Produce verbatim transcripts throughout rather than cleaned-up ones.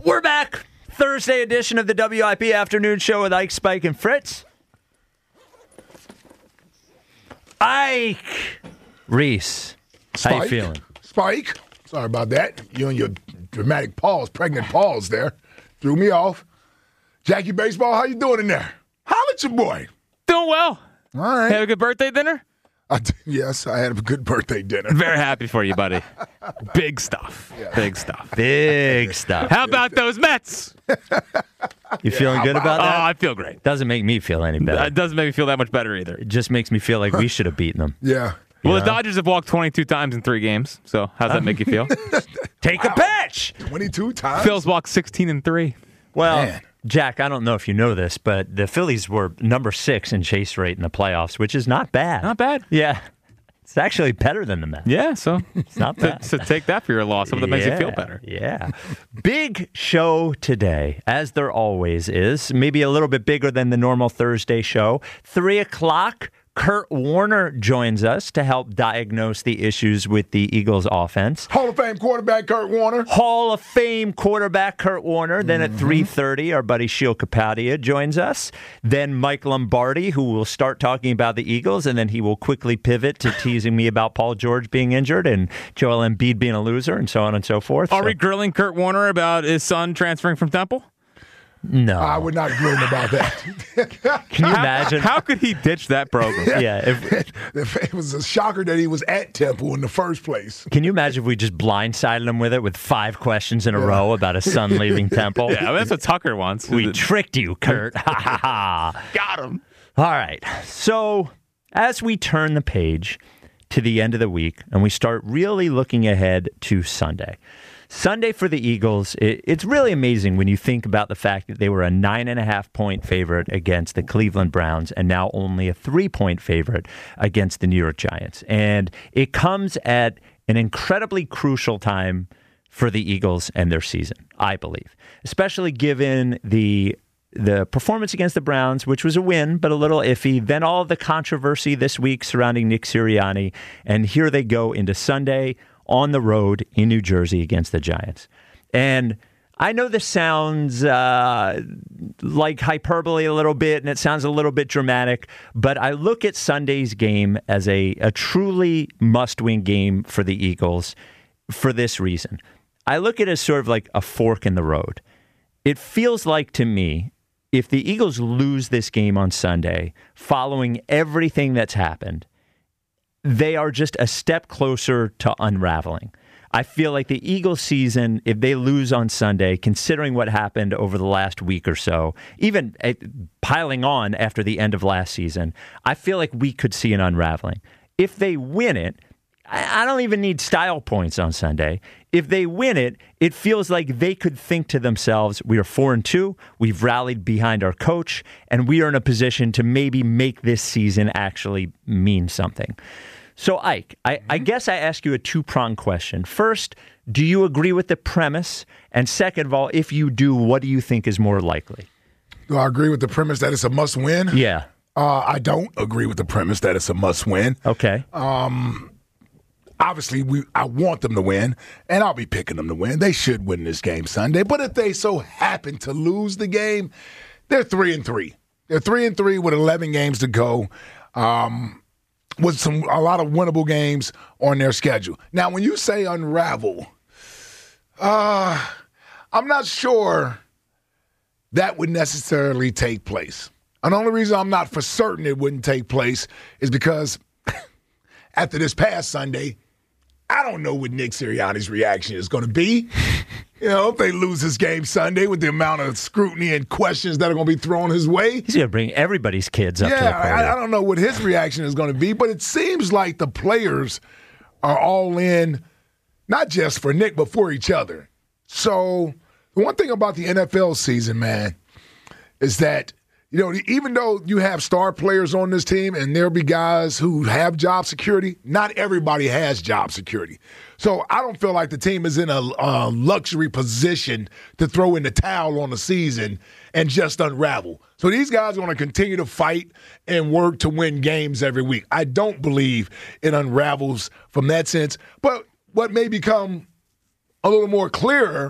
We're back. Thursday edition of the W I P Afternoon Show with Ike, Spike, and Fritz. Ike Reese, Spike, how you feeling? Spike, sorry about that. You and your dramatic pause, pregnant pause there, threw me off. Jackie Baseball, how you doing in there? Holla at your boy. Doing well. All right. Have a good birthday dinner? I d- yes, I had a good birthday dinner. Very happy for you, buddy. Big stuff. Yeah. Big stuff. Big stuff. How about those Mets? You feeling yeah, good about Oh, that? I feel great. Doesn't make me feel any better. It doesn't make me feel that much better either. It just makes me feel like we should have beaten them. Yeah. Well, Yeah. the Dodgers have walked twenty-two times in three games, so how's that make you feel? Take a pitch! twenty-two times? Phil's walked sixteen and three. Well, Man. Jack, I don't know if you know this, but the Phillies were number six in chase rate in the playoffs, which is not bad. Not bad. Yeah. It's actually better than the Mets. Yeah, so, It's not so, bad. so take that for your loss. Hope that makes you feel Yeah, better. Yeah. Big show today, as there always is. Maybe a little bit bigger than the normal Thursday show. Three o'clock, Kurt Warner joins us to help diagnose the issues with the Eagles offense. Hall of Fame quarterback Kurt Warner. Hall of Fame quarterback Kurt Warner. Then Mm-hmm. at three thirty, our buddy Sheil Kapadia joins us. Then Mike Lombardi, who will start talking about the Eagles, and then he will quickly pivot to teasing me about Paul George being injured and Joel Embiid being a loser and so on and so forth. Are So- we grilling Kurt Warner about his son transferring from Temple? No. I would not grill him about that. Can you How, imagine? how could he ditch that program? yeah. If, It was a shocker that he was at Temple in the first place. can you imagine if we just blindsided him with it with five questions in a row about his son leaving Temple? Yeah, I mean, that's what Tucker wants. We tricked you, Kurt. Ha ha ha. got him. All right. So as we turn the page to the end of the week and we start really looking ahead to Sunday. Sunday for the Eagles, it, it's really amazing when you think about the fact that they were a nine and a half point favorite against the Cleveland Browns and now only a three point favorite against the New York Giants. And it comes at an incredibly crucial time for the Eagles and their season, I believe, especially given the the performance against the Browns, which was a win, but a little iffy. Then all of the controversy this week surrounding Nick Sirianni. And here they go into Sunday on the road in New Jersey against the Giants. And I know this sounds uh, like hyperbole a little bit, and it sounds a little bit dramatic, but I look at Sunday's game as a, a truly must-win game for the Eagles for this reason. I look at it as sort of like a fork in the road. It feels like to me, if the Eagles lose this game on Sunday, following everything that's happened, they are just a step closer to unraveling. I feel like the Eagles season, if they lose on Sunday, considering what happened over the last week or so, even uh, piling on after the end of last season, I feel like we could see an unraveling. If they win it, I don't even need style points on Sunday. If they win it, it feels like they could think to themselves, we are four and two, we've rallied behind our coach, and we are in a position to maybe make this season actually mean something. So, Ike, I, I guess I ask you a two-pronged question. First, do you agree with the premise? And second of all, if you do, what do you think is more likely? Do I agree with the premise that it's a must-win? Yeah. Uh, I don't agree with the premise that it's a must-win. Okay. Obviously, we I want them to win, and I'll be picking them to win. They should win this game Sunday. But if they so happen to lose the game, they're three and three. They're three and three with eleven games to go, um, with some a lot of winnable games on their schedule. Now, when you say unravel, uh, I'm not sure that would necessarily take place. And the only reason I'm not for certain it wouldn't take place is because after this past Sunday, I don't know what Nick Sirianni's reaction is going to be. You know, if they lose this game Sunday with the amount of scrutiny and questions that are going to be thrown his way. He's going to bring everybody's kids up yeah, to the party. I, I don't know what his reaction is going to be, but it seems like the players are all in, not just for Nick, but for each other. So the one thing about the N F L season, man, is that, you know, even though you have star players on this team and there'll be guys who have job security, not everybody has job security. So I don't feel like the team is in a, a luxury position to throw in the towel on the season and just unravel. So these guys are going to continue to fight and work to win games every week. I don't believe it unravels from that sense. But what may become a little more clearer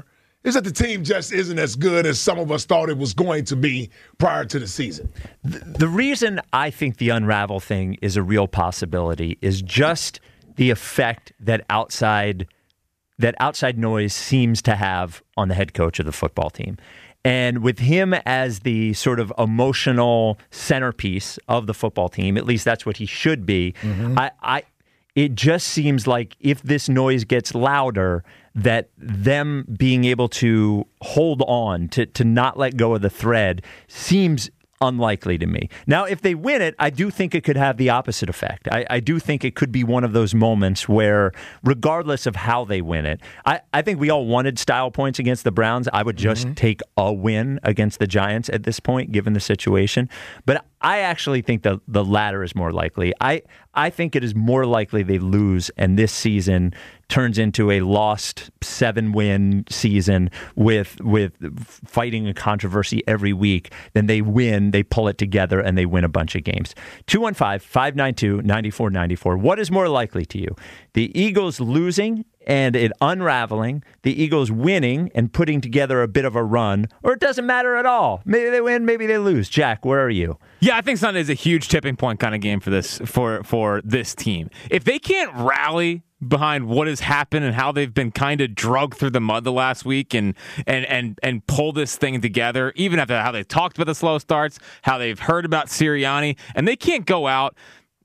is that the team just isn't as good as some of us thought it was going to be prior to the season. The, the reason I think the unravel thing is a real possibility is just the effect that outside that outside noise seems to have on the head coach of the football team. And with him as the sort of emotional centerpiece of the football team, at least that's what he should be, mm-hmm. I, I it just seems like if this noise gets louder, that them being able to hold on, to, to not let go of the thread, seems unlikely to me. Now, if they win it, I do think it could have the opposite effect. I, I do think it could be one of those moments where, regardless of how they win it, I, I think we all wanted style points against the Browns. I would just mm-hmm. take a win against the Giants at this point, given the situation. But I actually think the, the latter is more likely. I, I think it is more likely they lose and this season turns into a lost seven-win season with with fighting a controversy every week than they win, they pull it together, and they win a bunch of games. two one five, five nine two, nine four nine four. What is more likely to you? The Eagles losing and it unraveling, the Eagles winning and putting together a bit of a run, or it doesn't matter at all? Maybe they win, maybe they lose. Jack, where are you? Yeah, I think Sunday is a huge tipping point kind of game for this for for this team. If they can't rally behind what has happened and how they've been kind of drugged through the mud the last week and and and and pull this thing together, even after how they talked about the slow starts, how they've heard about Sirianni, and they can't go out.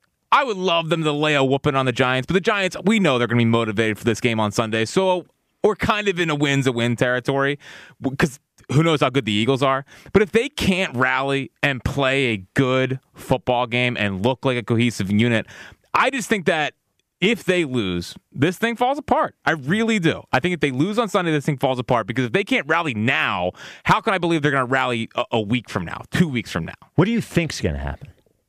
I would love them to lay a whooping on the Giants, but the Giants, we know they're going to be motivated for this game on Sunday, so we're kind of in a wins-a-win territory because who knows how good the Eagles are. But if they can't rally and play a good football game and look like a cohesive unit, I just think that if they lose, this thing falls apart. I really do. I think if they lose on Sunday, this thing falls apart because if they can't rally now, how can I believe they're going to rally a, a week from now, two weeks from now? What do you think's going to happen?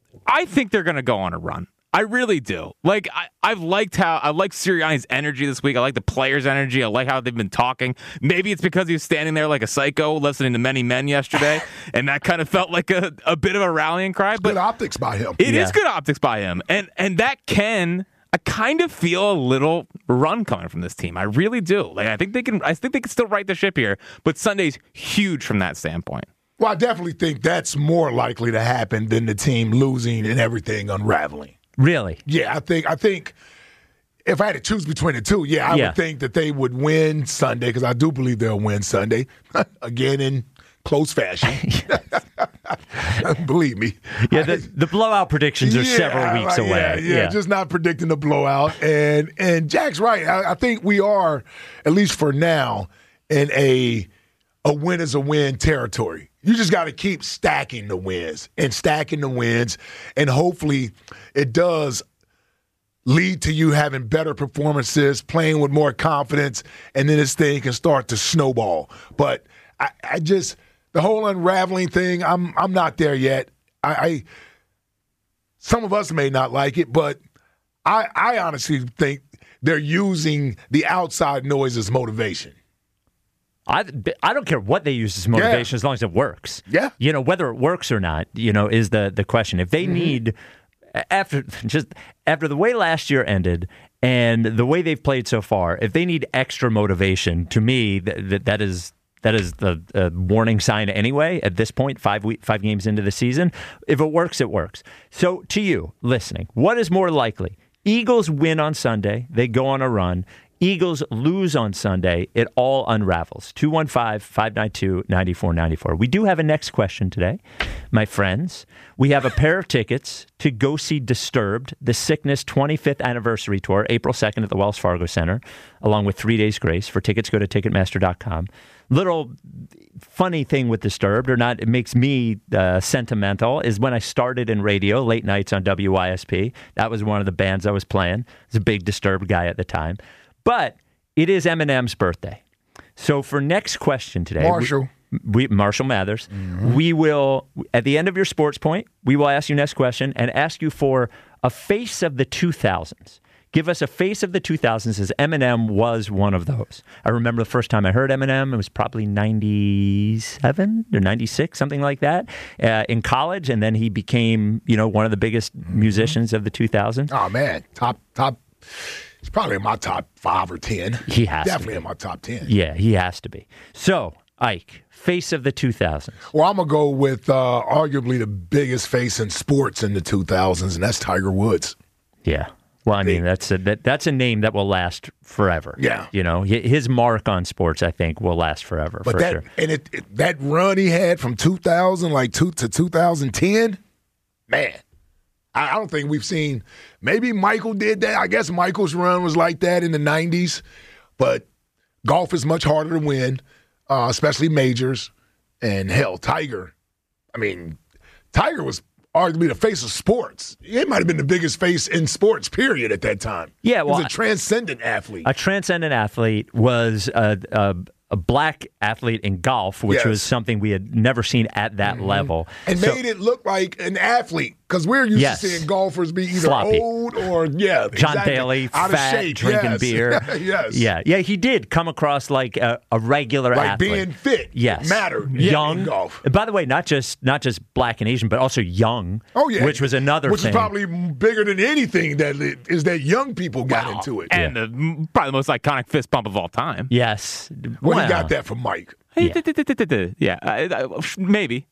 I think they're going to go on a run. I really do. Like, I, I've liked how, I like Sirianni's energy this week. I like the players' energy. I like how they've been talking. Maybe it's because he was standing there like a psycho listening to Many Men yesterday, and that kind of felt like a, a bit of a rallying cry. It's but good optics by him. It yeah. is good optics by him. And, and that can... I kind of feel a little run coming from this team. I really do. Like I think they can. I think they can still right the ship here. But Sunday's huge from that standpoint. Well, I definitely think that's more likely to happen than the team losing and everything unraveling. Really? Yeah, I think. I think if I had to choose between the two, yeah, I yeah. would think that they would win Sunday because I do believe they'll win Sunday again in close fashion. Believe me. Yeah, the, the blowout predictions are yeah, several weeks right, away. Yeah, yeah, yeah, just not predicting the blowout. And and Jack's right. I, I think we are, at least for now, in a a win is a win territory. You just got to keep stacking the wins and stacking the wins, and hopefully it does lead to you having better performances, playing with more confidence, and then this thing can start to snowball. But I, I just the whole unraveling thing, I'm I'm not there yet. I, I some of us may not like it, but I I honestly think they're using the outside noise as motivation. I, I don't care what they use as motivation yeah. as long as it works. Yeah. You know, whether it works or not, you know, is the, the question. If they mm-hmm. need, after just after the way last year ended and the way they've played so far, if they need extra motivation, to me, that that is that is the uh, warning sign anyway at this point, five week, five games into the season. If it works, it works. So to you, listening, what is more likely? Eagles win on Sunday. They go on a run. Eagles lose on Sunday, it all unravels. two one five, five nine two, nine four nine four. We do have a next question today, my friends. We have a pair of tickets to go see Disturbed, the Sickness twenty-fifth anniversary tour, April second at the Wells Fargo Center, along with Three Days Grace. For tickets, go to Ticketmaster dot com. Little funny thing with Disturbed, or not, it makes me uh, sentimental, is when I started in radio, late nights on W Y S P. That was one of the bands I was playing. I was a big Disturbed guy at the time. But it is Eminem's birthday. So for next question today, Marshall. We, we, Marshall Mathers, mm-hmm. we will, at the end of your sports point, we will ask you next question and ask you for a face of the two thousands. Give us a face of the two thousands, as Eminem was one of those. I remember the first time I heard Eminem, it was probably ninety-seven or ninety-six, something like that, uh, in college, and then he became, you know, one of the biggest mm-hmm. musicians of the two thousands. Oh, man. Top, top. He's probably in my top five or ten. He has Definitely to in my top ten. Yeah, he has to be. So, Ike, face of the two thousands. Well, I'm going to go with uh, arguably the biggest face in sports in the two thousands, and that's Tiger Woods. Yeah. Well, I mean, that's a that, that's a name that will last forever. Yeah. You know, his mark on sports, I think, will last forever, But for that, sure. and it, it, that run he had from two thousand like two to two thousand ten, man, I, I don't think we've seen. Maybe Michael did that. I guess Michael's run was like that in the nineties. But golf is much harder to win, uh, especially majors. And hell, Tiger. I mean, Tiger was arguably the face of sports. He might have been the biggest face in sports, period, at that time. Yeah, well, he was a transcendent athlete. A transcendent athlete was a, a, a black athlete in golf, which Yes. was something we had never seen at that mm-hmm. level. And so, made it look like an athlete, because we're used yes. to seeing golfers be either Sloppy. old or, yeah. John exactly. Daly, out fat, of shape. drinking yes. beer. yes. Yeah, yeah, he did come across like a, a regular Like athlete. being fit Yes. mattered young. in golf. By the way, not just not just black and Asian, but also young. Oh, yeah. Which was another Which thing. is probably bigger than anything that is that young people got Wow. into it. And Yeah. the, probably the most iconic fist bump of all time. Yes. well, Wow. he got that from Mike. Hey, Yeah. d- d- d- d- d- Yeah, uh, uh, maybe.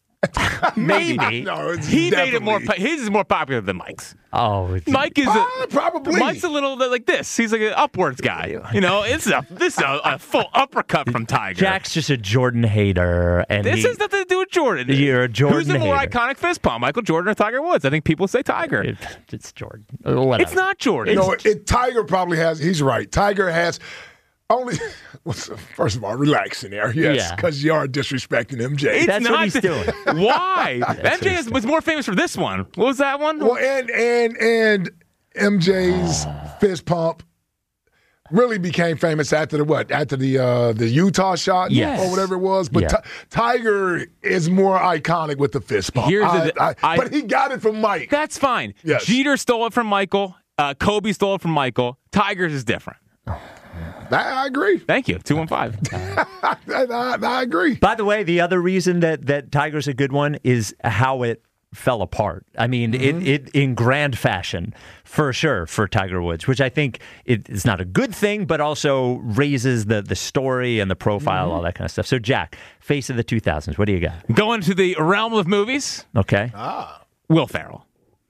Maybe. No, it's he made it more. definitely- po- His is more popular than Mike's. Oh, it's- Mike is a, Ah, probably. Mike's a little bit like this. He's like an upwards guy. You know, it's a this is a, a full uppercut from Tiger. Jack's just a Jordan hater, and This he, has nothing to do with Jordan. You're a Jordan Who's the more hater. iconic fist pump, Michael Jordan or Tiger Woods? I think people say Tiger. it- it's Jordan. Uh, Whatever. It's not Jordan. You know, it, Tiger probably has. He's right. Tiger has only. First of all, relax in there. Yes, Yeah. because you are disrespecting M J. It's That's not what he's the- doing. Why? M what J he's is, was more famous for this one. What was that one? Well, and and and M J's fist pump really became famous after the what? After the uh, the Utah shot Yes. or whatever it was. But Yeah. Ti- Tiger is more iconic with the fist pump. Here's I- the- I- I- but he got it from Mike. That's fine. Yes. Jeter stole it from Michael. Uh, Kobe stole it from Michael. Tiger's is different. I, I agree. Thank you. two one five. I, I, I agree. By the way, the other reason that, that Tiger's a good one is how it fell apart. I mean, Mm-hmm. it, it in grand fashion, for sure, for Tiger Woods, which I think it is not a good thing, but also raises the, the story and the profile, Mm-hmm. all that kind of stuff. So, Jack, face of the two thousands, what do you got? Going to the realm of movies, Okay. Ah. Will Ferrell.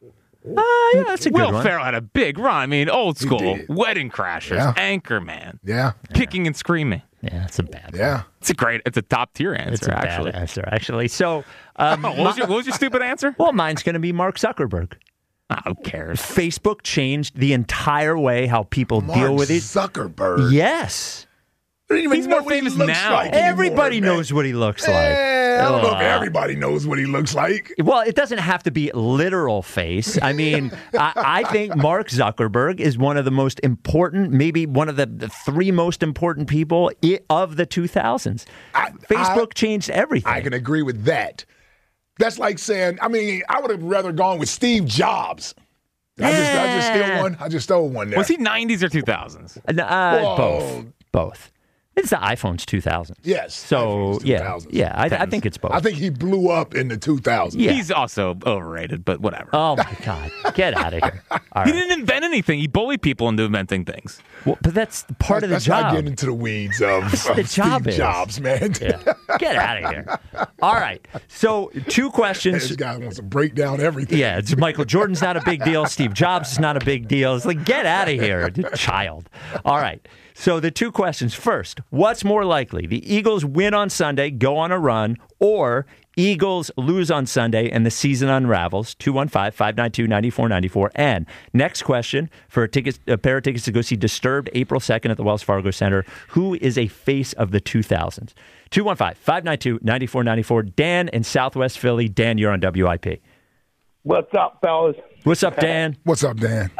Uh, yeah, that's a good Will one. Ferrell had a big run. I mean, old school, did. Wedding Crashers, Yeah. Anchorman, Yeah. Kicking and Screaming. Yeah, that's a bad one. Yeah. It's a great, it's a top tier It's answer, a bad actually. answer, actually. So, um, Oh, what, was your, what was your stupid answer? well, mine's going to be Mark Zuckerberg. Oh, who cares? Facebook changed the entire way how people Mark deal with it. Zuckerberg. Yes. I don't even He's know more what he famous looks now. like anymore, Everybody man. knows what he looks like. Eh, I don't know if Ugh. everybody knows what he looks like. Well, it doesn't have to be literal face. I mean, I, I think Mark Zuckerberg is one of the most important, maybe one of the, the three most important people i- of the two thousands. I- Facebook I- changed everything. I can agree with that. That's like saying, I mean, I would have rather gone with Steve Jobs. I just, I just Yeah. stole one. I just stole one there. Was he nineties or two thousands? Uh, Whoa. both. Both. It's the iPhone's two thousands. Yes. So, iPhone's yeah. two thousands. Yeah, I, I think it's both. I think he blew up in the two thousands. Yeah. He's also overrated, but whatever. Oh, my God. Get out of here. All He right. didn't invent anything. He bullied people into inventing things. Well, but that's part of the Let's job. not get into the weeds of, of the job Steve is. Jobs, man. Yeah. Get out of here. All right. So, two questions. This guy wants to break down everything. Yeah, it's Michael Jordan's not a big deal. Steve Jobs is not a big deal. It's like, get out of here, child. All right. So the two questions. First, what's more likely? The Eagles win on Sunday, go on a run, or Eagles lose on Sunday and the season unravels? two one five, five nine two, nine four nine four. And next question for a, ticket, a pair of tickets to go see Disturbed April second at the Wells Fargo Center. Who is a face of the two thousands? two one five, five nine two, nine four nine four. Dan in Southwest Philly. Dan, you're on W I P. What's up, fellas? What's up, Dan? What's up, Dan?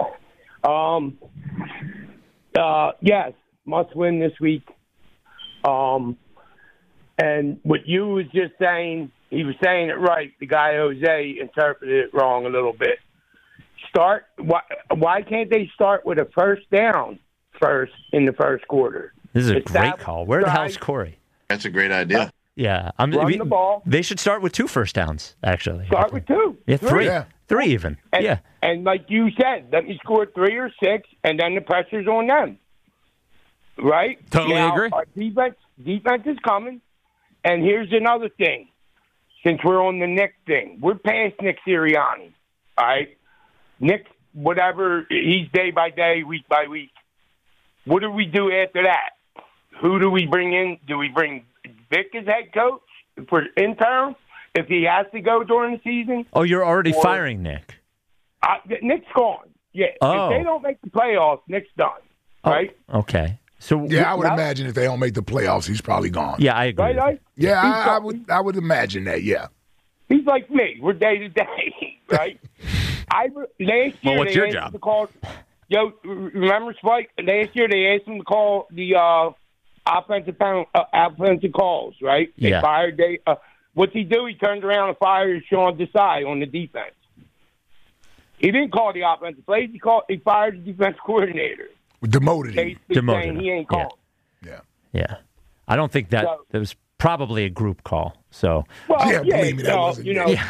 Um, uh, yes, must win this week. Um, and what you was just saying, he was saying it right. The guy Jose interpreted it wrong a little bit. Start. Why? Why can't they start with a first down first in the first quarter? This is a It's great that call. Where the drive- hell's Corey? That's a great idea. Yeah, I'm, run we- the ball. They should start with two first downs. Actually, Start with two. yeah, three, Yeah. three even. And, yeah, and like you said, let me score three or six, and then the pressure's on them. Right? Totally now, agree. Our defense, defense is coming. And here's another thing. Since we're on the Nick thing, we're past Nick Sirianni. All right? Nick, whatever, he's day by day, week by week. What do we do after that? Who do we bring in? Do we bring Vic as head coach for interim if he has to go during the season? Oh, you're already Or- firing Nick. Uh, Nick's gone. Yeah. Oh. If they don't make the playoffs, Nick's done. Oh, Right? Okay. So Yeah, I would Now- imagine if they don't make the playoffs, he's probably gone. yeah, I agree. Right? with you. right? Yeah, He's I, I got- would. I would imagine that. Yeah. He's like me. We're day to day, right? I last year Well, what's they your asked job? him to call. Yo, remember Spike? Last year they asked him to call the uh, offensive pound, uh, offensive calls, right? They Yeah. fired. They uh, what's he do? He turned around and fired Sean Desai on the defense. He didn't call the offensive plays. He called. He fired the defense coordinator. Demoted him. Basically Demoted saying him. he ain't Yeah. calling. Yeah. Yeah, I don't think that So- that was probably a group call. So Well, Yeah, yeah, believe me, that no, wasn't you know, Nick.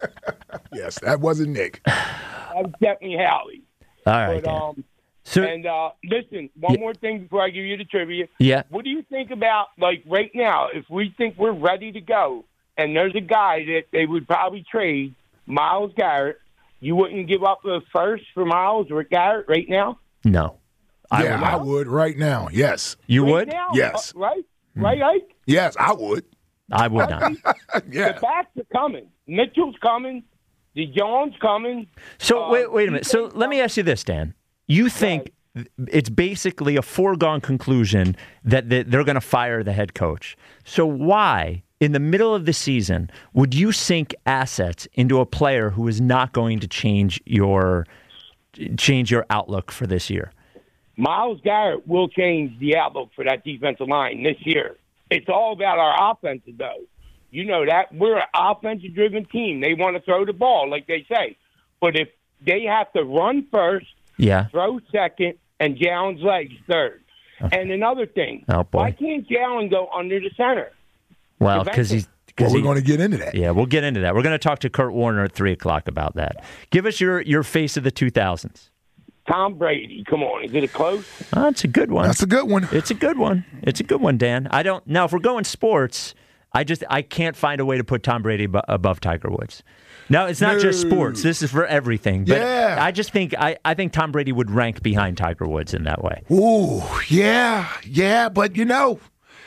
Yes, that wasn't Nick. that was definitely Howie. all right, But Dan. um, So and uh, listen, one Yeah. more thing before I give you the trivia. yeah, What do you think about, like, right now, if we think we're ready to go and there's a guy that they would probably trade, Myles Garrett, you wouldn't give up a first for Myles or Garrett right now? no, I yeah, would I not. would right now. Yes. You Right would? now? Yes. Uh, right? Right, Ike? Yes, I would. I would not. Yeah. The backs are coming. Mitchell's coming. DeJohn's coming. So Uh, wait, wait a minute. So think- let me ask you this, Dan. You think it's basically a foregone conclusion that that they're going to fire the head coach. So why, in the middle of the season, would you sink assets into a player who is not going to change your change your outlook for this year? Myles Garrett will change the outlook for that defensive line this year. It's all about our offensive, though. You know that. We're an offensive-driven team. They want to throw the ball, like they say. But if they have to run first, Yeah. throw second, and Jalen's legs third. And another thing, Oh, boy. why can't Jalen go under the center? Well, because he's Well, because we're he, going to get into that. yeah, we'll get into that. We're going to talk to Kurt Warner at three o'clock about that. Give us your your face of the two thousands. Tom Brady, come on, is it a close? Oh, it's a good one. That's a good one. It's a good one. It's a good one, Dan. I don't now. If we're going sports, I just I can't find a way to put Tom Brady bu- above Tiger Woods. No, it's not just No. sports. This is for everything. But Yeah. I just think I, I think Tom Brady would rank behind Tiger Woods in that way. Ooh, yeah, yeah, but you know,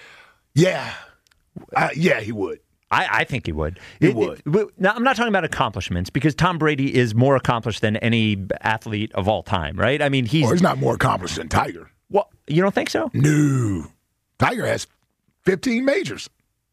yeah, uh, yeah, he would. I, I think he would. He It- would. it- now, I'm not talking about accomplishments because Tom Brady is more accomplished than any athlete of all time, right? I mean, he's Or he's not more accomplished than Tiger. well. You don't think so? No, Tiger has fifteen majors.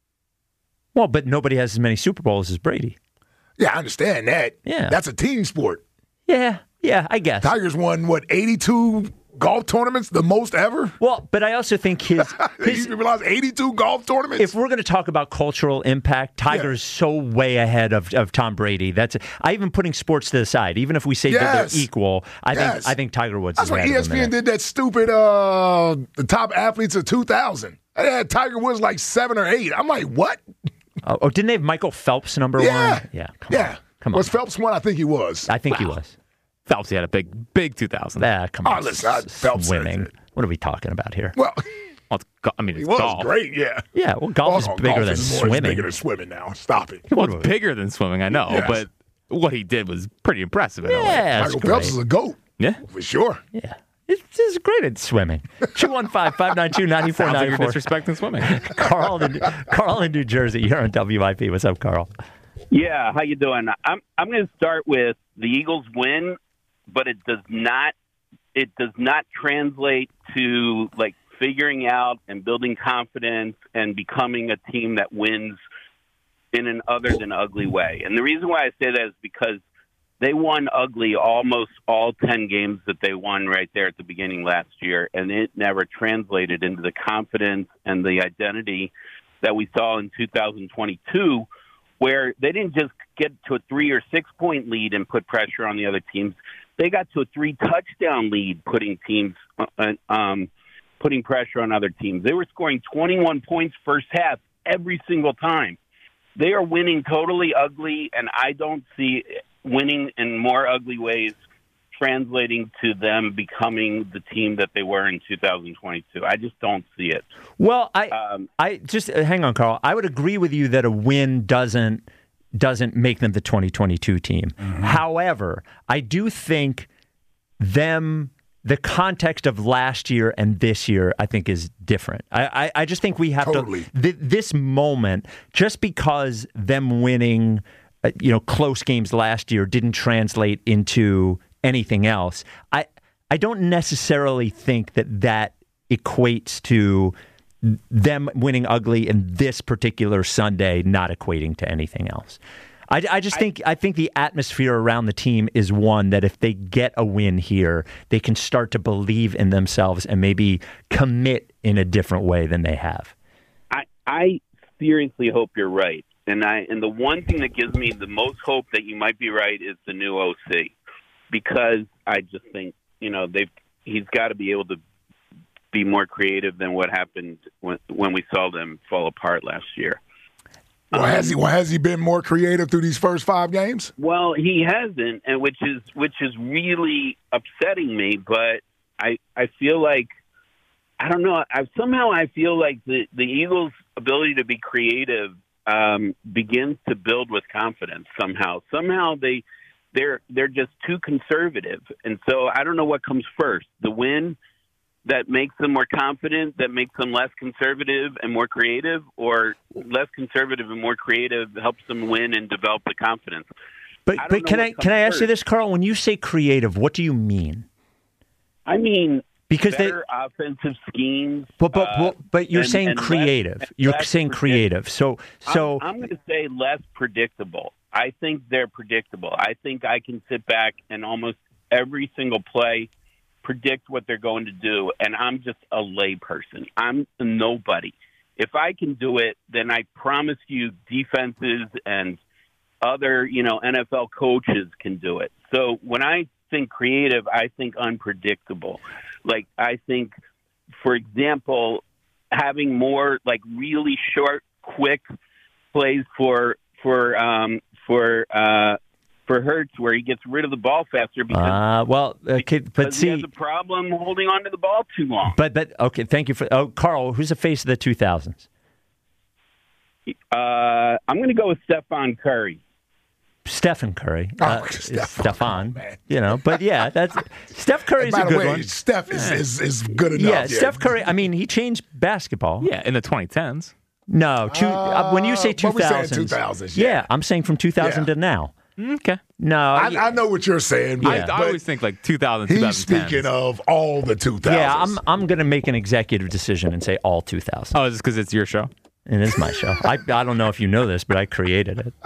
Well, but nobody has as many Super Bowls as Brady. Yeah, I understand that. Yeah. That's a team sport. Yeah, yeah, I guess. Tiger's won, what, eighty-two golf tournaments, the most ever? Well, but I also think his his you realize eighty-two golf tournaments? if we're going to talk about cultural impact, Tiger's so way ahead of, of Tom Brady. That's I even putting sports to the side. Even if we say that Yes. they're equal, I Yes. think I think Tiger Woods. That's is when ahead E of S him P N in it. did that stupid uh, the top athletes of two thousand. They had Tiger Woods like seven or eight. I'm like, what? Oh, oh, didn't they have Michael Phelps number Yeah. one? Yeah, come Yeah. on, come on. Was Phelps one? I think he was. I think he was. Phelps, he had a big, big two thousand. Ah, come Oh, on. listen, I- Phelps swimming. said What are we talking about here? Well, Well, it's go- I mean, he it's was golf. great, yeah. Yeah, well, golf is Oh, bigger golf than is more- it's swimming. bigger than swimming now. Stop it. Well, it's bigger than swimming, I know, Yes. but what he did was pretty impressive. In a way. Yeah, it's Michael great. Phelps is a GOAT, Yeah. for sure. Yeah, it's, it's great at swimming. two one five, five nine two, nine four Sounds like nine you're four. disrespecting swimming. Carl in Carl in New Jersey. You're on W I P. What's up, Carl? Yeah, how you doing? I'm I'm going to start with the Eagles win, but it does not it does not translate to like figuring out and building confidence and becoming a team that wins in an other than ugly way. And the reason why I say that is because they won ugly almost all ten games that they won right there at the beginning last year, and it never translated into the confidence and the identity that we saw in two thousand twenty-two, where they didn't just get to a three or six point lead and put pressure on the other teams. They got to a three touchdown lead, putting teams, uh, um, putting pressure on other teams. They were scoring twenty-one points first half every single time. They are winning totally ugly, and I don't see winning in more ugly ways translating to them becoming the team that they were in two thousand twenty-two. I just don't see it. Well, I, Um, I just uh, hang on, Carl. I would agree with you that a win doesn't doesn't make them the twenty twenty-two team. Mm-hmm. However, I do think them. The context of last year and this year, I think, is different. I, I, I just think we have Totally. to th- this moment, just because them winning, uh, you know, close games last year didn't translate into anything else. I I don't necessarily think that that equates to them winning ugly in this particular Sunday, not equating to anything else. I, I just think I think the atmosphere around the team is one that if they get a win here, they can start to believe in themselves and maybe commit in a different way than they have. I, I seriously hope you're right. And I and the one thing that gives me the most hope that you might be right is the new O C, because I just think, you know, they've he's got to be able to be more creative than what happened when when we saw them fall apart last year. Well, has he? Well, has he been more creative through these first five games? Well, he hasn't, and which is which is really upsetting me. But I I feel like I don't know. I somehow I feel like the the Eagles' ability to be creative um, begins to build with confidence. Somehow, somehow they they're they're just too conservative, and so I don't know what comes first: the win that makes them more confident, that makes them less conservative and more creative, or less conservative and more creative helps them win and develop the confidence. But I don't but know can what I comes can I ask you first. this, Carl? When you say creative, what do you mean? I mean, Because they, better offensive schemes. but but uh, but, but you're and- saying and less- creative. and you're less saying predict- creative. So so I'm, I'm going to say less predictable. I think they're predictable. I think I can sit back and almost every single play predict what they're going to do, and I'm just a lay person. I'm a nobody. If I can do it, then I promise you defenses and other, you know, N F L coaches can do it. So when I think creative, I think unpredictable. Like, I think, for example, having more like really short, quick plays for for um, for uh, for Hurts, where he gets rid of the ball faster because, uh, well, okay, but because he see, has a problem holding on to the ball too long. but but okay, thank you for. Oh, Carl, who's the face of the two thousands? Uh, I'm going to go with Stephon Curry. Stephen Curry, Oh, uh, Steph- Stefan, oh, man. you know, but yeah, that's Steph Curry's By a the good way, one. Steph is, is, is good enough. Yeah, Steph Curry. I mean, he changed basketball. Yeah, in the twenty tens. No, two, uh, when you say Uh, two what we saying, thousands, two thousands, yeah. yeah. I'm saying from two thousand Yeah. to now. Okay. No, I, yeah, I know what you're saying, but, I, I but always think like two thousand, he's twenty ten. speaking of all the two thousands. yeah, I'm I'm going to make an executive decision and say all two thousand. Oh, is this because it's your show? It is my show. I I don't know if you know this, but I created it.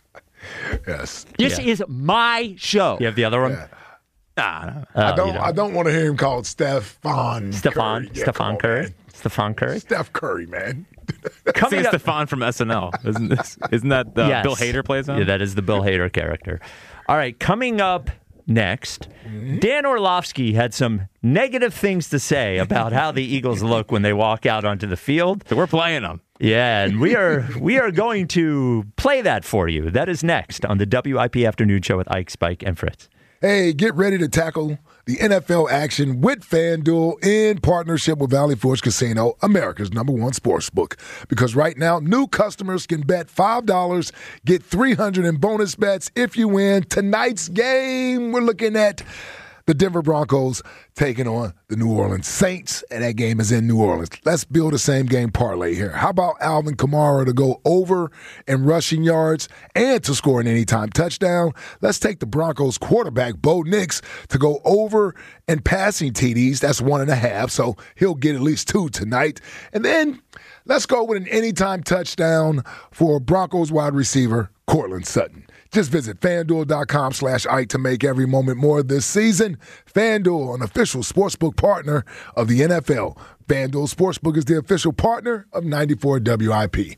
Yes. This Yeah. is my show. You have the other one? Yeah. Nah, no. Oh, I you don't. I don't want to hear him called Stephon. Stefan, Curry. Yeah, come Stefan on, Curry, man. Stefan Curry. Steph Curry, man. I think Coming it's up, Stefan from S N L. Isn't this? Isn't that uh, Yes. Bill Hader plays him? Yeah, that is the Bill Hader character. All right, coming up next, Mm-hmm. Dan Orlovsky had some negative things to say about how the Eagles look when they walk out onto the field. So we're playing them. Yeah, and we are we are going to play that for you. That is next on the W I P Afternoon Show with Ike, Spike, and Fritz. Hey, get ready to tackle the N F L action with FanDuel in partnership with Valley Forge Casino, America's number one sports book. Because right now, new customers can bet five dollars, get three hundred dollars in bonus bets if you win. Tonight's game, we're looking at the Denver Broncos taking on the New Orleans Saints, and that game is in New Orleans. Let's build a same game parlay here. How about Alvin Kamara to go over in rushing yards and to score an anytime touchdown? Let's take the Broncos quarterback, Bo Nix, to go over in passing T Ds. That's one and a half, so he'll get at least two tonight. And then let's go with an anytime touchdown for Broncos wide receiver, Cortland Sutton. Just visit FanDuel.com slash Ike to make every moment more this season. FanDuel, an official sportsbook partner of the N F L. FanDuel Sportsbook is the official partner of ninety-four W I P.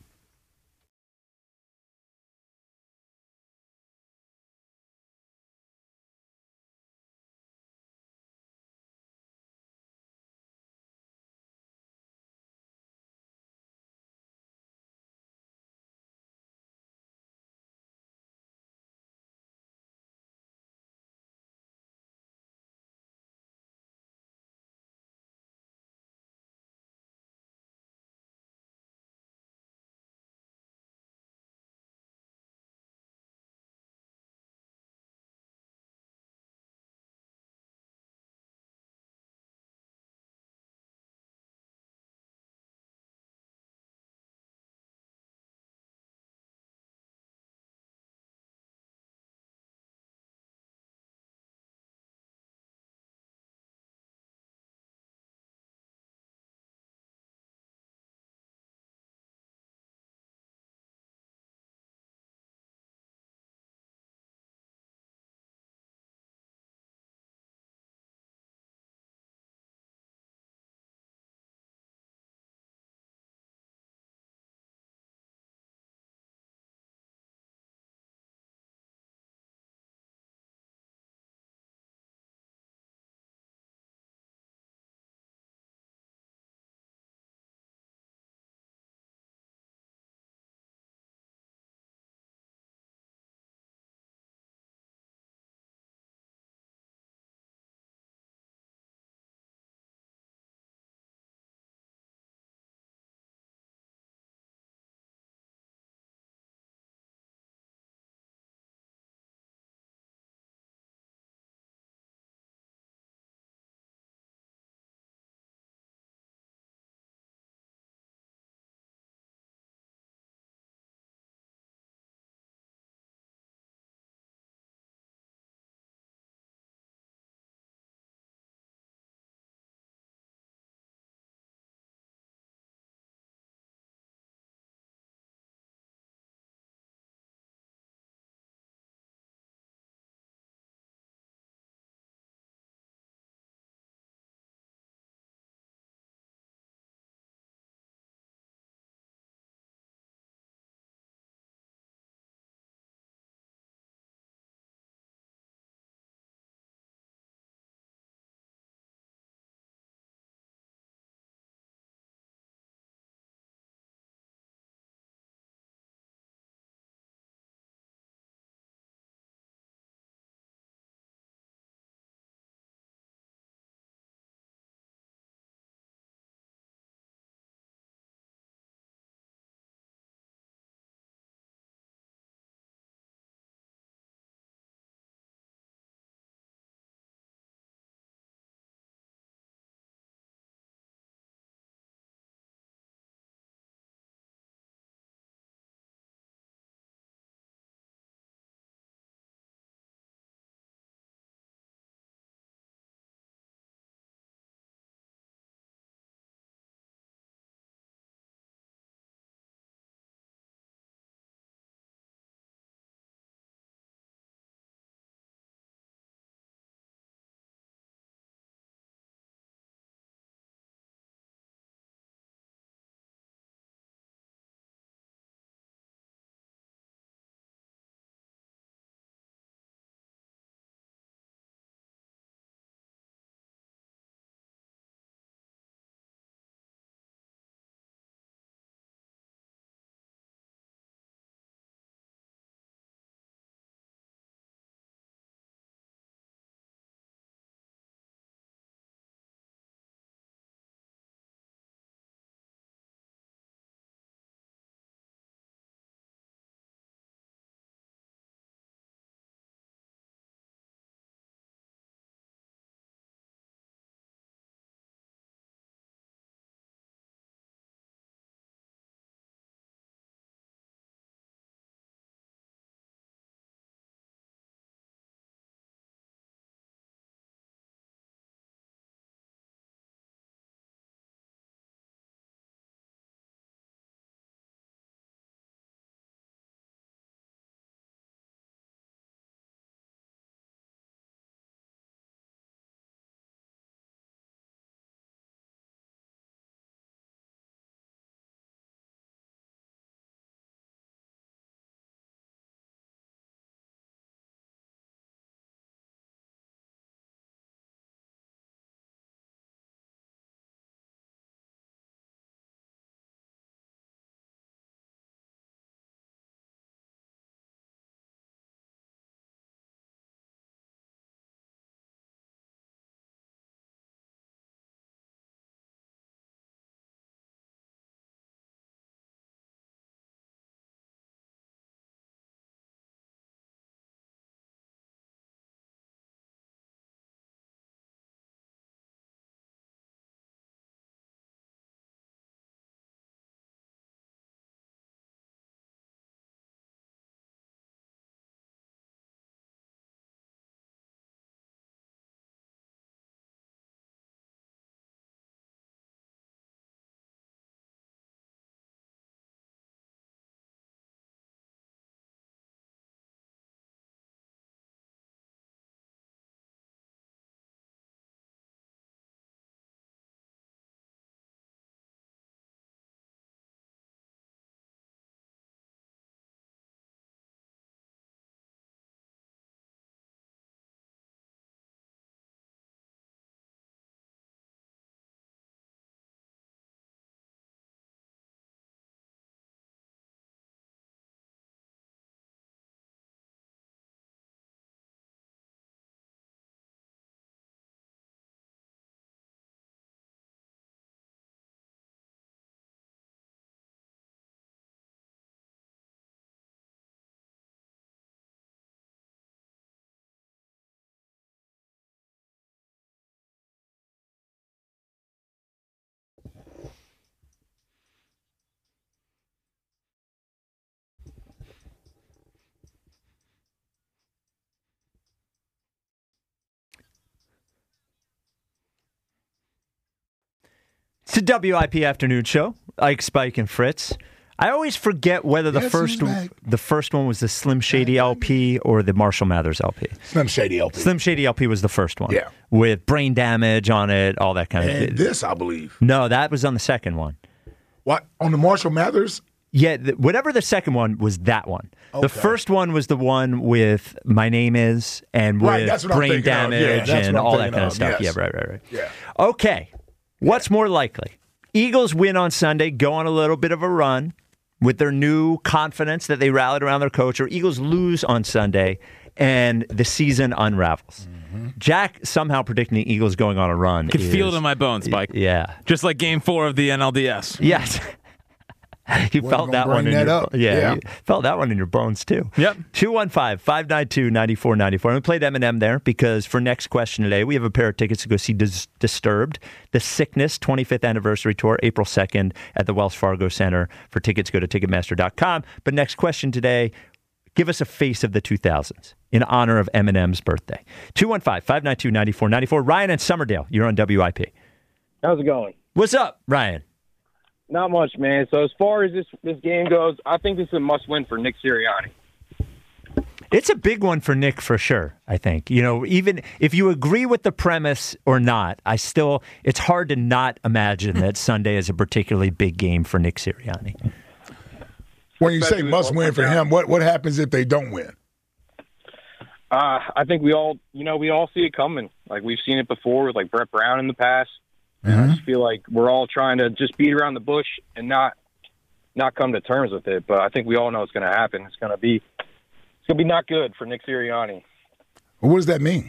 It's a W I P afternoon show. Ike, Spike, and Fritz. I always forget whether the Guess first who's back? the first one was the Slim Shady L P or the Marshall Mathers L P. Slim Shady L P. Slim Shady L P was the first one. Yeah. With brain damage on it, all that kind of And thing. this, I believe. No, that was on the second one. What? On the Marshall Mathers? Yeah, th- whatever the second one was, that one. The Okay. first one was the one with My Name Is and with Right, that's what I'm brain thinking of. damage Yeah, that's and what I'm all that thinking kind of of. stuff. Yes. Yeah, right, right, right. Yeah. Okay. What's more likely? Eagles win on Sunday, go on a little bit of a run with their new confidence that they rallied around their coach, or Eagles lose on Sunday and the season unravels. Mm-hmm. Jack somehow predicting the Eagles going on a run. Could is, feel it in my bones, Spike. Yeah. Just like game four of the N L D S. Yes. You Wasn't felt gonna that one bring in that your up. yeah, Yeah. you felt that one in your bones too. Yep. two one five, five nine two, nine four nine four. And we played Eminem there because for next question today, we have a pair of tickets to go see Dis- Disturbed, the Sickness twenty-fifth Anniversary Tour, April second at the Wells Fargo Center. For tickets, go to Ticketmaster dot com. But next question today, give us a face of the two thousands in honor of Eminem's birthday. two one five, five nine two, nine four nine four. Ryan and Summerdale, you're on W I P. How's it going? What's up, Ryan? Not much, man. So as far as this this game goes, I think this is a must-win for Nick Sirianni. It's a big one for Nick for sure, I think. You know, even if you agree with the premise or not, I still, it's hard to not imagine that Sunday is a particularly big game for Nick Sirianni. When you say Especially must with win for Oakland him, what, what happens if they don't win? Uh, I think we all, you know, we all see it coming. Like we've seen it before with like Brett Brown in the past. And I just feel like we're all trying to just beat around the bush and not not come to terms with it. But I think we all know it's going to happen. It's going to be it's going to be not good for Nick Sirianni. What does that mean?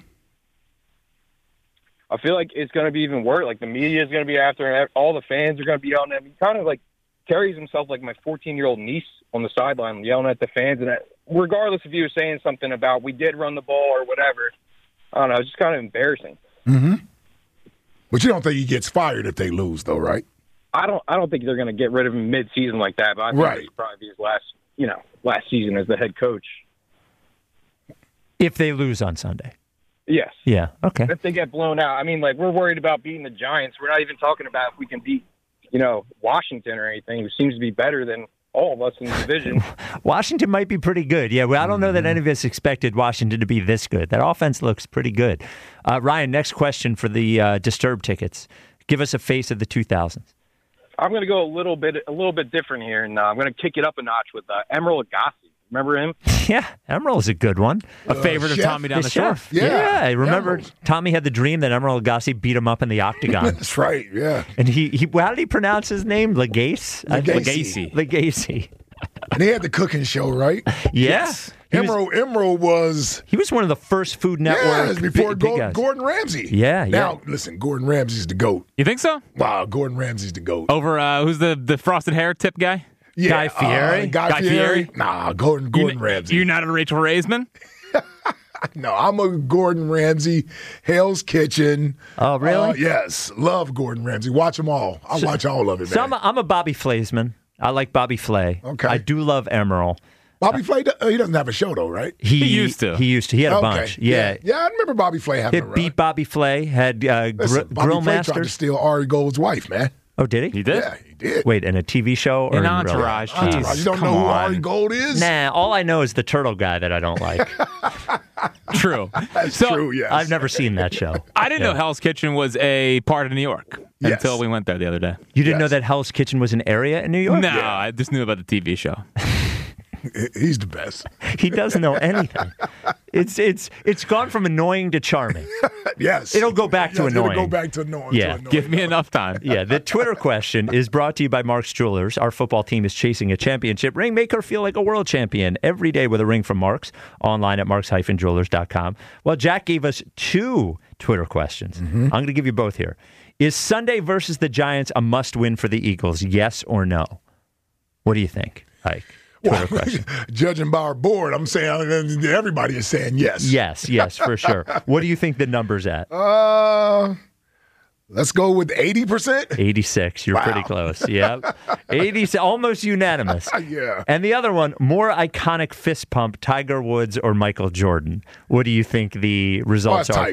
I feel like it's going to be even worse. Like the media is going to be after him. All the fans are going to be on him. He kind of like carries himself like my fourteen-year-old niece on the sideline yelling at the fans. And that, regardless if he was saying something about we did run the ball or whatever, I don't know. It's just kind of embarrassing. Mm-hmm. But you don't think he gets fired if they lose, though, right? I don't. I don't think they're going to get rid of him mid-season like that. But I think Right. it's probably be his last, you know, last season as the head coach. If they lose on Sunday. Yes. Yeah, okay. If they get blown out, I mean, like we're worried about beating the Giants. We're not even talking about if we can beat, you know, Washington or anything, who seems to be better than all of us in the division. Washington might be pretty good. Yeah, well, I don't know that any of us expected Washington to be this good. That offense looks pretty good. Uh, Ryan, next question for the uh, Disturbed tickets. Give us a face of the two thousands. I'm going to go a little bit, a little bit different here, and uh, I'm going to kick it up a notch with uh, Emeril Lagasse. Remember him? Yeah, Emeril is a good one. A favorite of chef. Tommy down The the shore. chef. Yeah. Yeah, I remember Emeril. Tommy had the dream that Emeril Lagasse beat him up in the octagon. That's right, yeah. And he, he, how did he pronounce his name? Lagasse? I think- Lagasse. Lagasse. And he had the cooking show, right? Yeah. He was, Emerald, Emerald was, he was one of the first Food Network. yeah, it was before big- big Go- guys. Gordon Ramsay. Yeah, yeah. Now, listen, Gordon Ramsay's the GOAT. You think so? Wow, Gordon Ramsay's the GOAT. Over uh, who's the the frosted hair tip guy? yeah, Guy Fieri? uh, Guy, Guy Fieri? Fieri? Nah, Gordon, Gordon you, Ramsay. You're not a Rachel Raisman? No, I'm a Gordon Ramsay, Hell's Kitchen. Oh, really? Uh, yes, love Gordon Ramsay. Watch them all. I watch all of it, man. So I'm a, I'm a Bobby Flaysman. I like Bobby Flay. Okay. I do love Emeril. Bobby Flay, uh, he doesn't have a show, though, right? He, He used to. He used to. He had a Okay. bunch. Yeah. yeah. I remember Bobby Flay He having a had run. beat Bobby Flay, had uh, gr- Listen, Bobby Grill Flay tried to Masters. steal Ari Gold's wife, man. Oh, did he? He did? Yeah, he did. Wait, in a T V show or In in Entourage. Real life? Jeez. Entourage. You don't come know who on. Ari Gold is? Nah, all I know is the turtle guy that I don't like. True. That's So, true, yes. I've never seen that show. I didn't know Hell's Kitchen was a part of New York Yes. until we went there the other day. You didn't know Yes. that Hell's Kitchen was an area in New York? No, I just knew about the T V show. He's the best. He doesn't know anything. It's it's it's gone from annoying to charming. Yes. It'll go back to Yes, It'll annoying. go back to annoying. Yeah. To annoying. Give me enough time. Yeah, the Twitter question is brought to you by Mark's Jewelers. Our football team is chasing a championship ring. Make her feel like a world champion every day with a ring from Mark's. Online at marks dash jewelers dot com. Well, Jack gave us two Twitter questions. I'm going to give you both here. Is Sunday versus the Giants a must-win for the Eagles? Yes or no? What do you think, Ike? Twitter Well, question. judging by our board, I'm saying everybody is saying yes. Yes, yes, for sure. What do you think the number's at? Uh, let's go with eighty percent. eighty-six. You're Wow. pretty close. Yep. eighty, almost unanimous. Yeah. And the other one, more iconic fist pump, Tiger Woods or Michael Jordan. What do you think the Oh, results it's are? Tiger.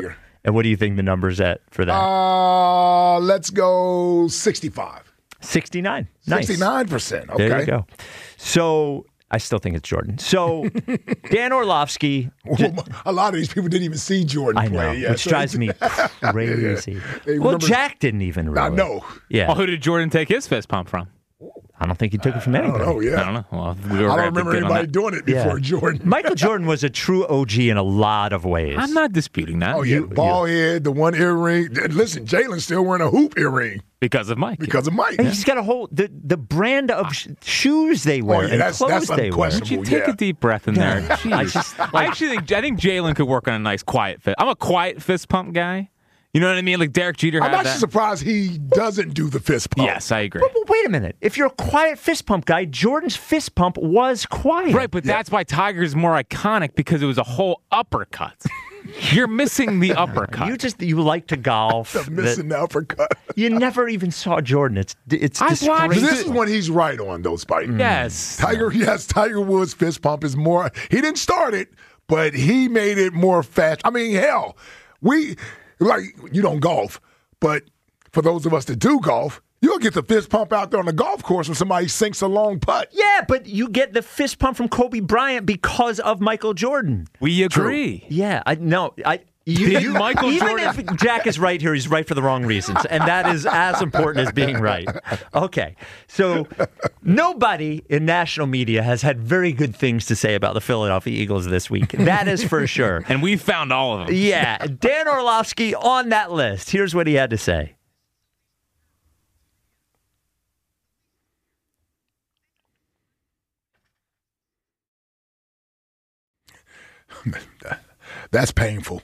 And what do you think the number's at for that? Uh, let's go sixty-five. sixty-nine. Nice. sixty-nine percent. Okay. There you go. So I still think it's Jordan. So Dan Orlovsky. Well, a lot of these people didn't even see Jordan I play. know, yet, which so drives me crazy. They Well, remember- Jack didn't even really. I know. Yeah. Well, who did Jordan take his fist pump from? I don't think he took it from I don't anybody. know. Yeah. I don't know. Well, we were I gonna don't have to remember get on anybody that. doing it Yeah. before Jordan. Michael Jordan was a true O G in a lot of ways. I'm not disputing that. Oh, yeah. You- Ball head, the one earring. Listen, Jalen's still wearing a hoop earring Because of Mike. because of Mike. Hey, he's got a whole the the brand of sh- shoes they wear Oh, yeah, and that's- clothes that's they wear. unquestionable. Would you take Yeah. a deep breath in there? I Jeez. just I actually think I think Jalen could work on a nice quiet fist. I'm a quiet fist pump guy. You know what I mean? Like Derek Jeter I'm had actually that. surprised he doesn't do the fist pump. Yes, I agree. But, but wait a minute. If you're a quiet fist pump guy, Jordan's fist pump was quiet. Right, but that's why Tiger's more iconic because it was a whole uppercut. You're missing the uppercut. You just you like to golf. I'm missing the uppercut. You never even saw Jordan. It's it's I watched disgraceful. This is when he's right on those Spike. yes. Tiger, yes, Tiger Woods fist pump is more. He didn't start it, but he made it more fast. I mean, hell, we like you don't golf, but for those of us that do golf, you'll get the fist pump out there on the golf course when somebody sinks a long putt. Yeah, but you get the fist pump from Kobe Bryant because of Michael Jordan. We agree. Yeah, I no, I. You, Did you- Michael even Jordan- if Jack is right here, he's right for the wrong reasons, and that is as important as being right. Okay, so nobody in national media has had very good things to say about the Philadelphia Eagles this week. That is for sure. And we found all of them. Yeah, Dan Orlovsky on that list. Here's what he had to say. That's painful.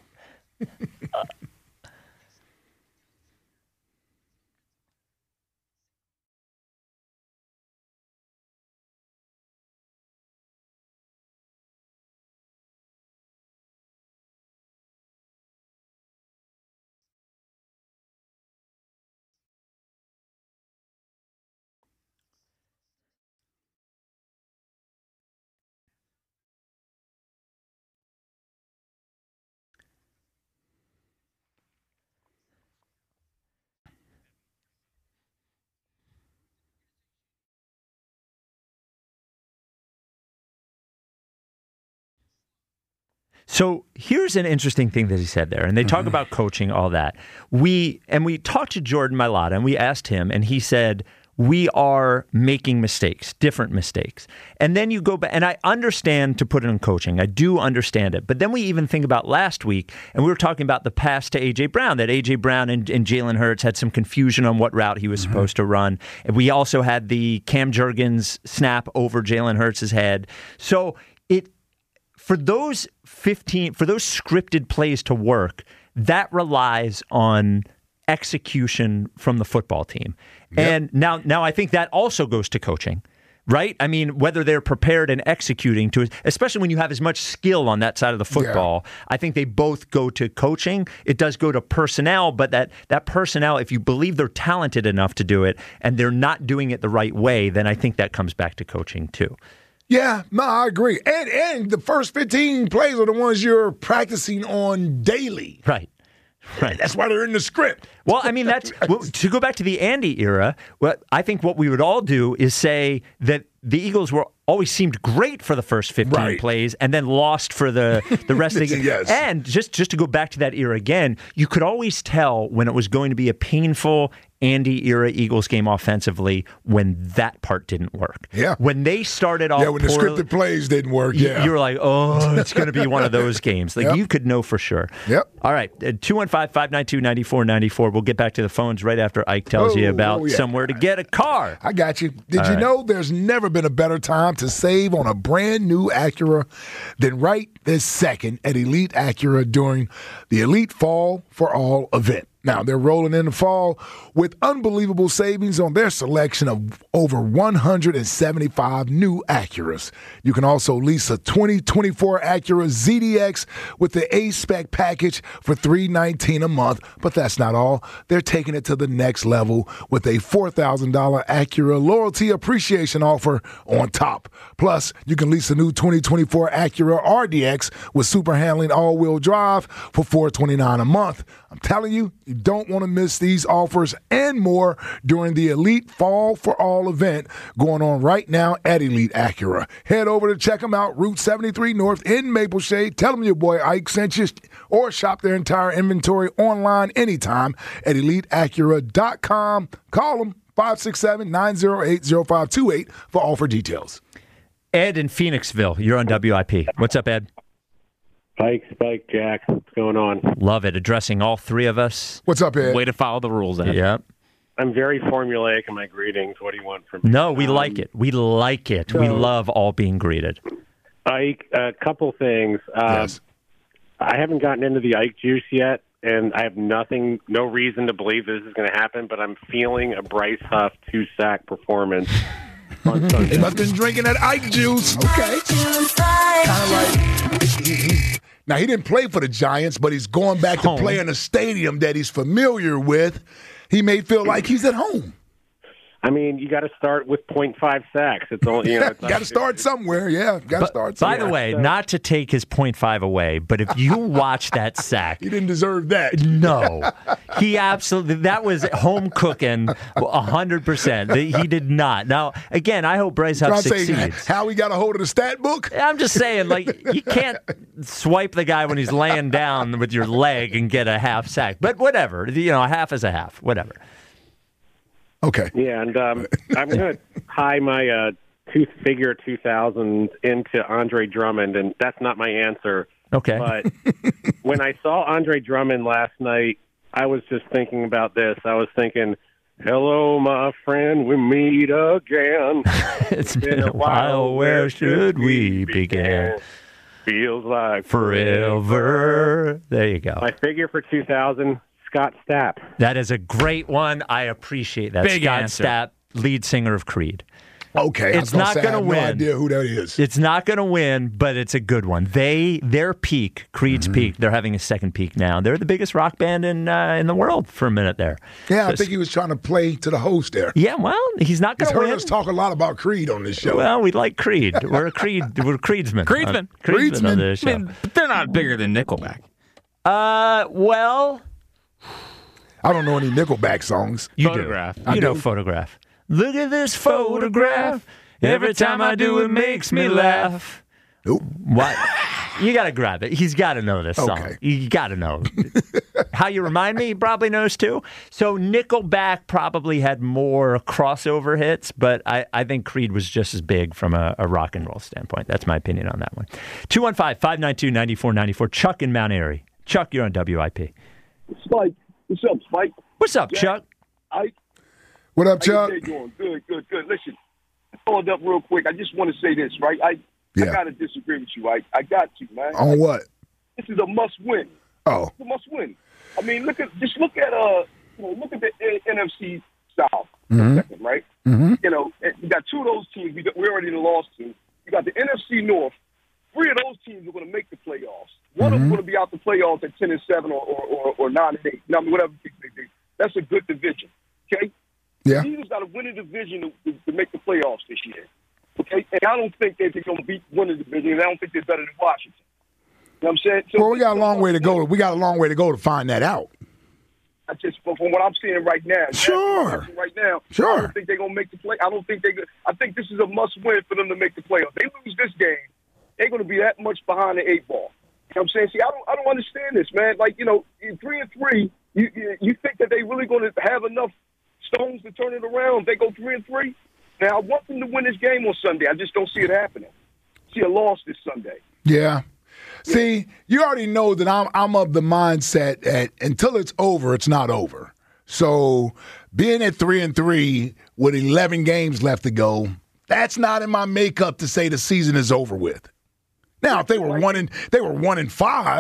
So here's an interesting thing that he said there, and they talk about coaching, all that. We and we talked to Jordan Mailata, and we asked him, and he said, we are making mistakes, different mistakes. And then you go back, and I understand to put it in coaching. I do understand it. But then we even think about last week, and we were talking about the pass to A J. Brown, that A J. Brown and, and Jalen Hurts had some confusion on what route he was mm-hmm. supposed to run. And we also had the Cam Jurgens snap over Jalen Hurts' head. So it for those fifteen, for those scripted plays to work, that relies on execution from the football team. Yep. And now, now I think that also goes to coaching, right? I mean, whether they're prepared and executing to, especially when you have as much skill on that side of the football, yeah. I think they both go to coaching. It does go to personnel, but that, that personnel, if you believe they're talented enough to do it and they're not doing it the right way, then I think that comes back to coaching too. Yeah, no, I agree. And and the first fifteen plays are the ones you're practicing on daily. Right. Right. That's why they're in the script. Well, I mean, that's well, to go back to the Andy era. What I think what we would all do is say that the Eagles were always seemed great for the first fifteen right. plays and then lost for the, the rest of the game. Yes. And just, just to go back to that era again, you could always tell when it was going to be a painful Andy era Eagles game offensively when that part didn't work. Yeah. When they started off Yeah, when poorly, the scripted plays didn't work, yeah. You were like, oh, it's going to be one of those games. Like, yep. you could know for sure. Yep. All right, two one five, five nine two, nine four nine four. We'll get back to the phones right after Ike tells oh, you about oh, yeah. somewhere to get a car. I got you. Did All you right. know there's never been a better time to save on a brand new Acura than right this second at Elite Acura during the Elite Fall for All event? Now, they're rolling in the fall with unbelievable savings on their selection of over one hundred seventy-five new Acuras. You can also lease a twenty twenty-four Acura Z D X with the A-Spec package for three hundred nineteen dollars a month. But that's not all. They're taking it to the next level with a four thousand dollars Acura Loyalty Appreciation offer on top. Plus, you can lease a new twenty twenty-four Acura R D X with super handling all-wheel drive for four hundred twenty-nine dollars a month. I'm telling you, you don't want to miss these offers and more during the Elite Fall for All event going on right now at Elite Acura. Head over to check them out, Route seventy-three North in Maple Shade. Tell them your boy Ike sent you, or shop their entire inventory online anytime at elite acura dot com. Call them five six seven, nine oh eight, oh five two eight for offer details. Ed in Phoenixville, you're on W I P. What's up, Ed? Spike, Spike, Jack, what's going on? Love it. Addressing all three of us. What's up, Ed? Way to follow the rules, Ed. Yep. I'm very formulaic in my greetings. What do you want from me? No, we Um, like it. We like it. we so- love all being greeted. Ike, a couple things. Uh, Yes. I haven't gotten into the Ike juice yet, and I have nothing, no reason to believe this is going to happen, but I'm feeling a Bryce Huff two-sack performance on He Sunday. must have been drinking that Ike juice. Okay. Kind of like, he, he, now, he didn't play for the Giants, but he's going back to Home. play in a stadium that he's familiar with. He may feel like he's at home. I mean, you got to start with point five sacks. It's only, you know, it's Got to start somewhere. Yeah, got to start By somewhere. the way, not to take his point five away, but if you watch that sack, He didn't deserve that. no, he absolutely, that was home cooking one hundred percent. He did not. Now, again, I hope Bryce Huff Trying to say succeeds. how he got a hold of the stat book? I'm just saying, like, you can't swipe the guy when he's laying down with your leg and get a half sack. But whatever. You know, a half is a half. Whatever. Okay. Yeah, and um, I'm going to tie my uh, two figure two thousand into Andre Drummond, and that's not my answer. Okay. But when I saw Andre Drummond last night, I was just thinking about this. I was thinking, hello, my friend, we meet again. It's been a while. Where should we begin? Feels like Forever. There you go. My figure for two thousand, Scott Stapp. That is a great one. I appreciate that. Big Scott answer. Stapp, lead singer of Creed. Okay. I was It's gonna not say, I gonna have win. no idea who that is. It's not going to win, but it's a good one. They their peak, Creed's Mm-hmm. peak. They're having a second peak now. They're the biggest rock band in uh, in the world for a minute there. Yeah, I So- think he was trying to play to the host there. Yeah, well, he's not He's going to heard win. us talk a lot about Creed on this show. Well, we like Creed. We're a Creed. We're Creedsmen. Creedsmen. Uh, Creedsmen on Creedsmen. this I show. mean, they're not bigger than Nickelback. Uh, well, I don't know any Nickelback songs. you Photograph. do. I You know, do. Photograph. Look at this photograph. Every time I do, it makes me laugh. Nope. What? You got to grab it. He's got to know this song. Okay. You got to know. How You Remind Me, he probably knows too. So Nickelback probably had more crossover hits, but I, I think Creed was just as big from a, a rock and roll standpoint. That's my opinion on that one. two one five, five nine two, nine four nine four. Chuck in Mount Airy. Chuck, you're on W I P. Spike, what's up, Spike? What's up, Yeah. Chuck? I What up, how Chuck? you day doing? Good, good, good. Listen, I followed up real quick. I just want to say this, right? I Yeah. I gotta disagree with you. I I got you, man. On what? This is a must win. Oh, It's a must win. I mean, look at just look at uh, you know, look at the N F C South for Mhm. a second, right? Mhm. You know, you got two of those teams we got, we already lost to. You got the N F C North. Three of those teams are going to make the playoffs. One of them Mhm. going to be out the playoffs at ten and seven or or, or, or nine and eight. You know, I mean, whatever they do. That's a good division. Okay. yeah. The Eagles got to win a division to, to, to make the playoffs this year. Okay, and I don't think they're going to beat win the division, and I don't think they're better than Washington. You know what I'm saying? So Well, we got a long way to go. We got a long way to go to find that out. I just from what I'm seeing right now. Sure. Right now, I Sure. don't think they're going to make the play. I don't think they. I think this is a must-win for them to make the playoffs. They lose this game, they're going to be that much behind the eight ball. You know what I'm saying? See, I don't. I don't understand this, man. Like you know, in three and three, you you, you think that they really going to have enough stones to turn it around? They go three and three. Now I want them to win this game on Sunday. I just don't see it happening. See a loss this Sunday. Yeah. See, you already know that I'm I'm of the mindset that until it's over, it's not over. So being at three and three with eleven games left to go, that's not in my makeup to say the season is over with. Now, if they were one and they were one and five,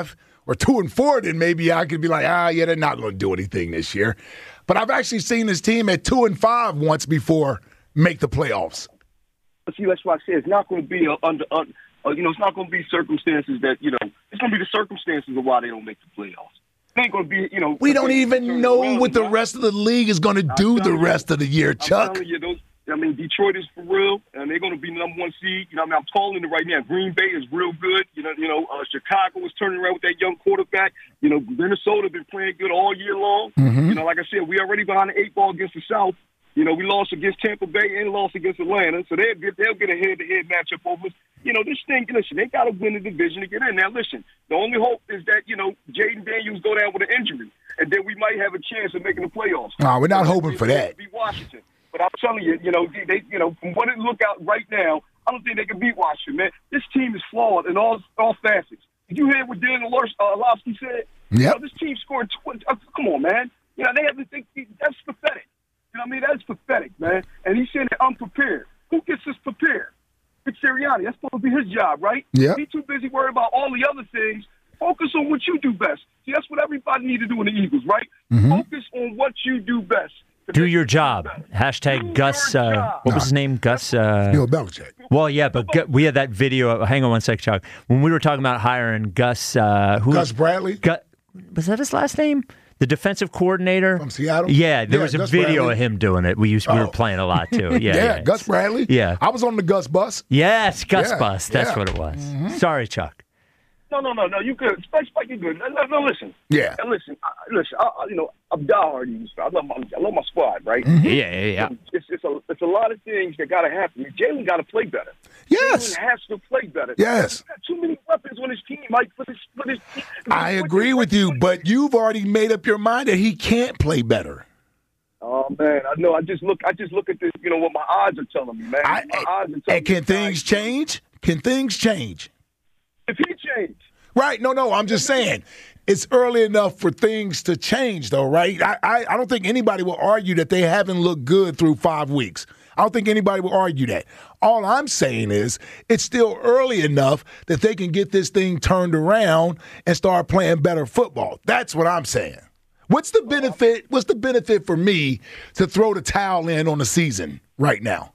or two and four, then maybe I could be like, ah, yeah, they're not going to do anything this year. But I've actually seen this team at two and five once before make the playoffs. See, that's why I say it's not going to be a, under, under uh, you know, it's not going to be circumstances that, you know, it's going to be the circumstances of why they don't make the playoffs. It ain't going to be, you know. We don't even know what the rest of the league is going to do the rest of the year, Chuck. I'm telling you, those, I mean, Detroit is for real, and they're going to be number one seed. You know, I mean, I'm calling it right now. Green Bay is real good. You know, you know, uh, Chicago is turning around with that young quarterback. You know, Minnesota been playing good all year long. Mm-hmm. You know, like I said, we already behind the eight ball against the South. You know, we lost against Tampa Bay and lost against Atlanta, so they'll get they'll get a head-to-head matchup over us. You know, this thing, listen, they got to win the division to get in. Now, listen, the only hope is that, you know, Jaden Daniels go down with an injury, and then we might have a chance of making the playoffs. No, we're not hoping for that. Beat Washington. But I'm telling you, you know, they, you know, from what it look out right now, I don't think they can beat Washington, man. This team is flawed in all all facets. Did you hear what Dan Orlovsky said? Yep. You know, this team scored twenty. Uh, come on, man. You know, they have to think that's pathetic. You know what I mean? That's pathetic, man. And he's saying they're unprepared. Who gets us prepared? It's Sirianni. That's supposed to be his job, right? Yeah. He's too busy worrying about all the other things. Focus on what you do best. See, that's what everybody need to do in the Eagles, right? Mm-hmm. Focus on what you do best. Do your job. Hashtag Do Gus. your Uh, job. what was his name? Gus. Uh, Bill Belichick. well, yeah, but Gu- we had that video. Hang on one sec, Chuck. When we were talking about hiring Gus. Uh, who Gus Bradley Gu- was that his last name? The defensive coordinator from Seattle? Yeah, there Yeah, was a Gus video Bradley. of him doing it. We used we Oh. were playing a lot too. Yeah, Yeah, yeah. Gus Bradley. Yeah. I was on the Gus bus. Yes, Gus Yeah, Bus. That's yeah. what it was. Mm-hmm. Sorry, Chuck. No, no, no, no. You good. Spike, Spike, you good. No, no, no, listen. Yeah. And listen, I, listen. I, I, you know, I'm diehard Eagles fan. I love my, I love my squad, right? Mm-hmm. Yeah, yeah, yeah. It's, it's a, it's a lot of things that got to happen. Jalen got to play better. Yes. Jalen has to play better. Yes. He's got too many weapons on his team, Mike. For this, for this team. I agree with you, but you've already made up your mind that he can't play better. Oh man, I know. I just look. I just look at this. You know what my odds are telling me, man. I, my odds are telling and can me, things change? Can things change? If he changed, Right. No, no. I'm just saying it's early enough for things to change, though, right? I, I, I don't think anybody will argue that they haven't looked good through five weeks. I don't think anybody will argue that. All I'm saying is it's still early enough that they can get this thing turned around and start playing better football. That's what I'm saying. What's the benefit? What's the benefit for me to throw the towel in on the season right now?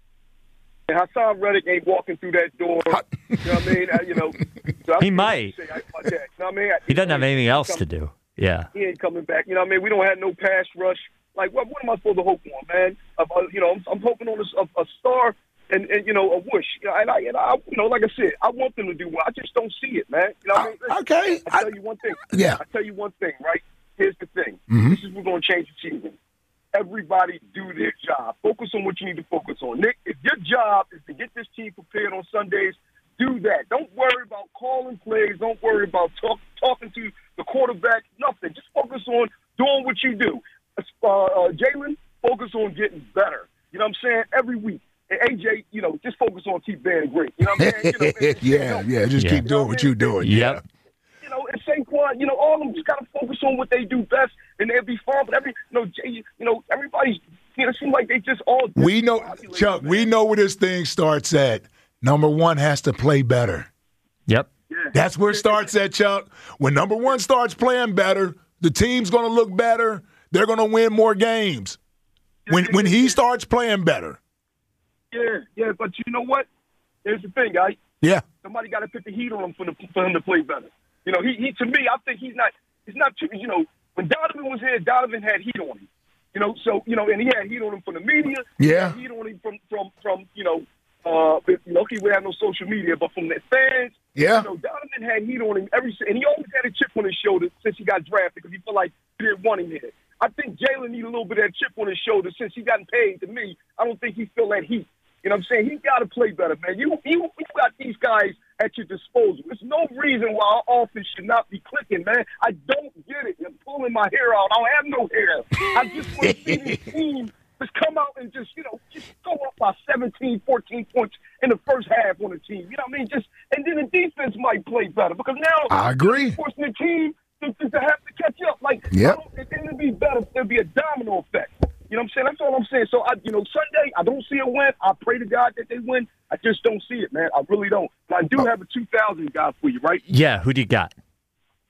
and Hassan Reddick ain't walking through that door. You know what I mean? Uh, you know, so He might. Say, like that. You know what I mean? He doesn't have anything else come- to do. Yeah. He ain't coming back. You know what I mean? We don't have no pass rush. Like, what, what am I supposed to hope on, man? Uh, uh, you know, I'm, I'm hoping on a, a, a star and, and, you know, a whoosh. You know, and I, and I, you know, like I said, I want them to do well. I just don't see it, man. You know what I mean? Listen, Okay. I tell you one thing. Yeah. I tell you one thing, right? Here's the thing. Mhm. This is what's going to change the season. Everybody do their job. Focus on what you need to focus on. Nick, if your job is to get this team prepared on Sundays, do that. Don't worry about calling plays. Don't worry about talk, talking to the quarterback. Nothing. Just focus on doing what you do. Uh, uh, Jalen, focus on getting better. You know what I'm saying? Every week. And A J, you know, just focus on keep being great. You know what I'm saying? You know, and- yeah, yeah. Just Yeah. keep doing what you're doing. Yep. you know, and Saquon, you know, all of them just got to focus on what they do best, and they'll be fine. But every, you know, Jay, you know, everybody's, you know, it seems like they just all. We know, discombobulated, Chuck, man. we know where this thing starts at. Number one has to play better. Yep. Yeah. That's where it starts at, Chuck. When number one starts playing better, the team's going to look better. They're going to win more games. When when he starts playing better. Yeah, yeah, but you know what? Here's the thing, guys. Yeah. Somebody got to put the heat on him for, the, for him to play better. You know, he, he to me, I think he's not. He's not too. You know, when Donovan was here, Donovan had heat on him. You know, so you know, and he had heat on him from the media. He Yeah. had heat on him from from from you know. Uh, lucky we have no social media, but from the fans, Yeah. you know, Donovan had heat on him every, and he always had a chip on his shoulder since he got drafted because he felt like he didn't want him here. I think Jalen need a little bit of that chip on his shoulder since he gotten paid. To me, I don't think he feel that heat. You know what I'm saying? He got to play better, man. You, you you got these guys at your disposal. There's no reason why our offense should not be clicking, man. I don't get it. I'm pulling my hair out. I don't have no hair. I just want to see this team just come out and just, you know, just go up by seventeen, fourteen points in the first half on the team. You know what I mean? Just and then the defense might play better because now I agree. you're forcing the team to, to, to have to catch up. Like, Yep. I don't- it, it'll be better. There'll be a domino effect. You know what I'm saying? That's all I'm saying. So, I, you know, Sunday, I don't see a win. I pray to God that they win. I just don't see it, man. I really don't. But I do have a two thousand guy for you, right? Yeah. Who do you got?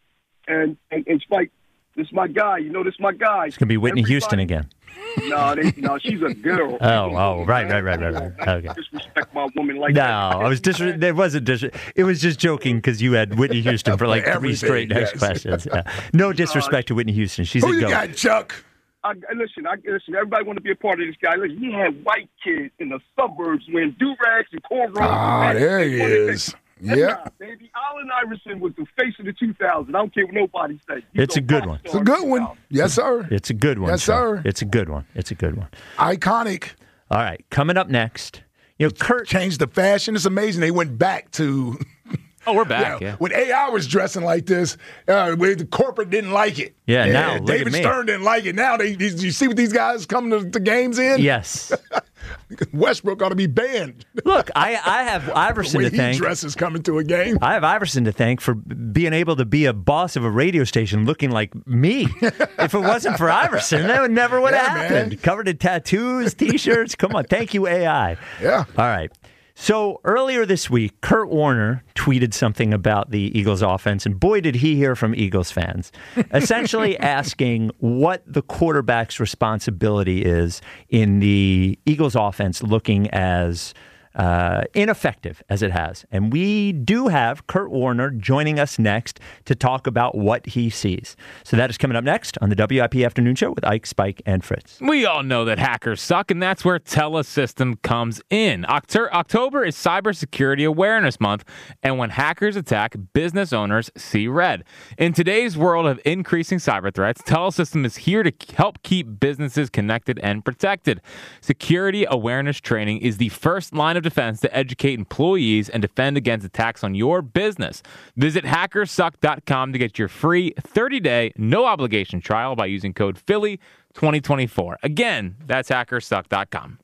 And, and, and Spike, this is my guy. You know, this is my guy. It's going to be Whitney Everybody, Houston again. No, they, no, she's a girl. Oh, oh, right, right, right, right, right. Okay. Disrespect my woman like No, that. I was dis- there wasn't dis- It was just joking because you had Whitney Houston for like three Everything, straight next yes. questions. Yeah. No disrespect to Whitney Houston. She's Who a you goat. got, Chuck? I, I- listen, I, listen, everybody want to be a part of this guy. Listen, he had white kids in the suburbs wearing do-rags and cornrows. Ah, and there he and- is. and Yeah. nah, baby. Allen Iverson was the face of the two thousands. I don't care what nobody says. He's It's a good one. It's a good one. Yes, sir. It's a good one. Yes, sir. sir. It's a good one. It's a good one. Iconic. All right, coming up next, you know, Kurt. Changed the fashion. It's amazing. They went back to Oh, we're back. yeah, Yeah. when A I was dressing like this, uh, where the corporate didn't like it. Yeah, now, look David at me. Stern didn't like it. Now they, these, you see what these guys come to, to games in? Yes. Westbrook ought to be banned. Look, I, I have Iverson the to way he thank. dresses coming to a game. I have Iverson to thank for being able to be a boss of a radio station looking like me. If it wasn't for Iverson, that would never would have Yeah, happened. man. Covered in tattoos, T-shirts. Come on, thank you, A I. Yeah. All right. So earlier this week, Kurt Warner tweeted something about the Eagles offense, and boy, did he hear from Eagles fans, essentially asking what the quarterback's responsibility is in the Eagles offense looking as uh, ineffective as it has. And we do have Kurt Warner joining us next to talk about what he sees. So that is coming up next on the W I P Afternoon Show with Ike, Spike, and Fritz. We all know that hackers suck, and that's where Telesystem comes in. Octo- October is Cybersecurity Awareness Month, and when hackers attack, business owners see red. In today's world of increasing cyber threats, Telesystem is here to help keep businesses connected and protected. Security awareness training is the first line of defense to educate employees and defend against attacks on your business. Visit hackers suck dot com to get your free thirty-day, no-obligation trial by using code Philly twenty twenty-four. Again, that's hackers suck dot com.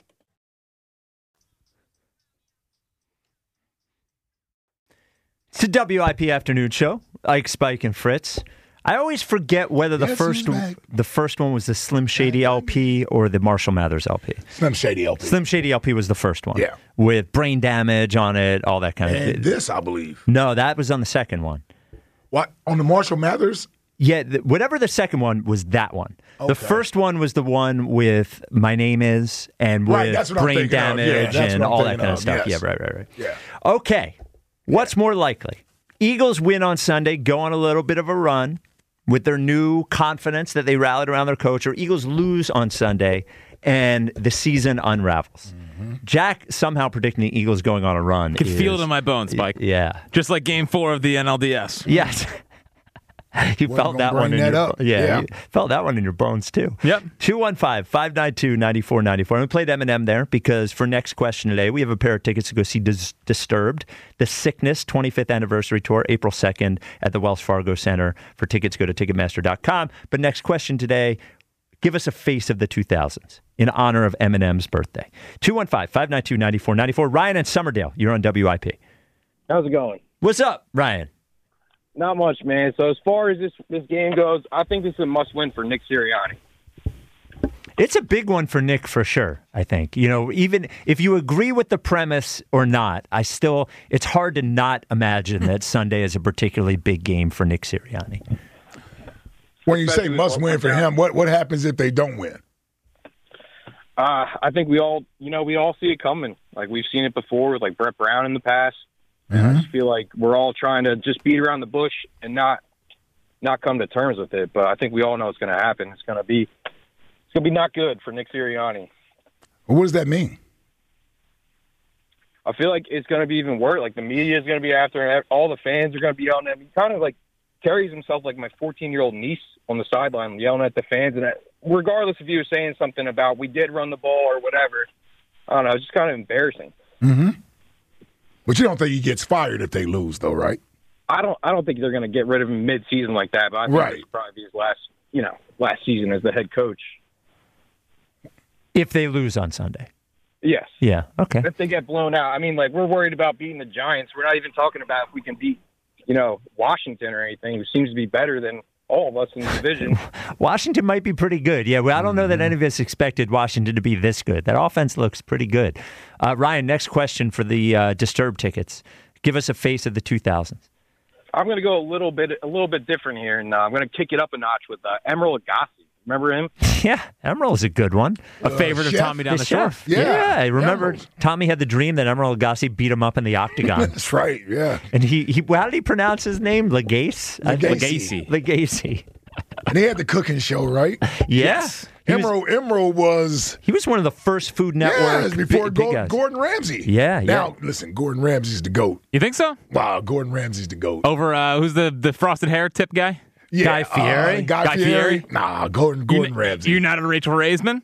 It's a W I P Afternoon Show. Ike, Spike, and Fritz. I always forget whether the Yes, first he's back. the first one was the Slim Shady L P or the Marshall Mathers L P. Slim Shady L P. Slim Shady L P was the first one. Yeah. With brain damage on it, all that kind of And thing. this, I believe. No, that was on the second one. What? On the Marshall Mathers? Yeah, th- whatever the second one was, that one. The Okay. first one was the one with My Name Is and with Right, that's what I'm brain thinking of. damage Yeah, that's and what I'm all that thinking kind of of, stuff. yes. Yeah, right, right, right. Yeah. Okay. What's more likely? Eagles win on Sunday, go on a little bit of a run with their new confidence that they rallied around their coach, or Eagles lose on Sunday and the season unravels. Mm-hmm. Jack somehow predicting the Eagles going on a run. Could is, feel it in my bones, Spike. Yeah. Just like game four of the N L D S. Yes. You Wasn't felt gonna that one bring in that your up. yeah, Yeah. you felt that one in your bones too. Yep. two one five, five nine two, nine four nine four. I'm going to play Eminem there because for next question today, we have a pair of tickets to go see Dis- Disturbed, the Sickness twenty-fifth Anniversary Tour, April second at the Wells Fargo Center. For tickets, go to Ticketmaster dot com. But next question today, give us a face of the two thousands in honor of Eminem's birthday. two one five, five nine two, nine four nine four. Ryan in Summerdale, you're on W I P. How's it going? What's up, Ryan? Not much, man. So as far as this this game goes, I think this is a must-win for Nick Sirianni. It's a big one for Nick for sure, I think. You know, even if you agree with the premise or not, I still, it's hard to not imagine that Sunday is a particularly big game for Nick Sirianni. When you say must win for him, what, what happens if they don't win? Uh, I think we all, you know, we all see it coming. Like we've seen it before with like Brett Brown in the past. And I just feel like we're all trying to just beat around the bush and not not come to terms with it. But I think we all know it's going to happen. It's going to be it's going to be not good for Nick Sirianni. What does that mean? I feel like it's going to be even worse. Like the media is going to be after him. All the fans are going to be yelling at him. He kind of like carries himself like my fourteen-year-old niece on the sideline, yelling at the fans. And that, regardless if he was saying something about we did run the ball or whatever, I don't know. It's just kind of embarrassing. Mm-hmm. But you don't think he gets fired if they lose, though, right? I don't. I don't think they're going to get rid of him mid-season like that. But I think Right. it's probably be his last, you know, last season as the head coach. If they lose on Sunday. Yes. Yeah, okay. If they get blown out, I mean, like we're worried about beating the Giants. We're not even talking about if we can beat, you know, Washington or anything, who seems to be better than all of us in the division. Washington might be pretty good. Yeah, well, I don't know that any of us expected Washington to be this good. That offense looks pretty good. Uh, Ryan, next question for the uh, Disturbed tickets. Give us a face of the two thousands. I'm going to go a little bit a little bit different here, and uh, I'm going to kick it up a notch with uh, Emeril Lagasse. Remember him? Yeah, Emeril is a good one. A favorite of chef? Tommy down The the shore. chef. Yeah. Yeah, I remember Emeril. Tommy had the dream that Emeril Lagasse beat him up in the octagon. That's right. Yeah. And he, he, how did he pronounce his name? Lagasse? I think- Lagasse. Lagasse. And he had the cooking show, right? Yeah. He was, Emeril Emeril was he was one of the first Food yeah, Network before big, big Go- guys. Gordon Ramsay. Yeah, Now, yeah. listen, Gordon Ramsay's the GOAT. You think so? Wow, Gordon Ramsay's the GOAT. Over uh, who's the the frosted hair tip guy? Yeah, Guy Fieri? uh, Guy, Guy Fieri? Fieri? Nah, Gordon, Gordon you, Ramsay. You're not a Rachel Raisman?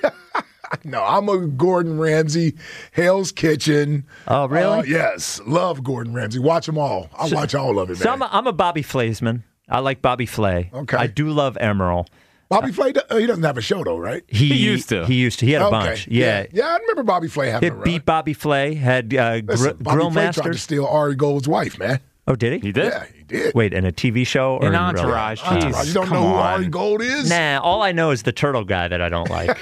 No, I'm a Gordon Ramsay, Hell's Kitchen. Oh, really? Uh, yes, love Gordon Ramsay. Watch them all. I watch all of it, So man. I'm a, I'm a Bobby Flaysman. I like Bobby Flay. Okay. I do love Emeril. Bobby Flay, uh, he doesn't have a show, though, right? He, He used to. He used to. He had a Okay. bunch. Yeah. yeah. I remember Bobby Flay having He a had run. beat Bobby Flay, had uh, gr- Listen, Bobby Grill Flay tried to Masters. steal Ari Gold's wife, man. Oh, did he? He did? Yeah, he did. Wait, in a T V show or In in real Entourage. life? Jeez, Entourage. You don't come know who on. Ari Gold is? Nah, all I know is the turtle guy that I don't like.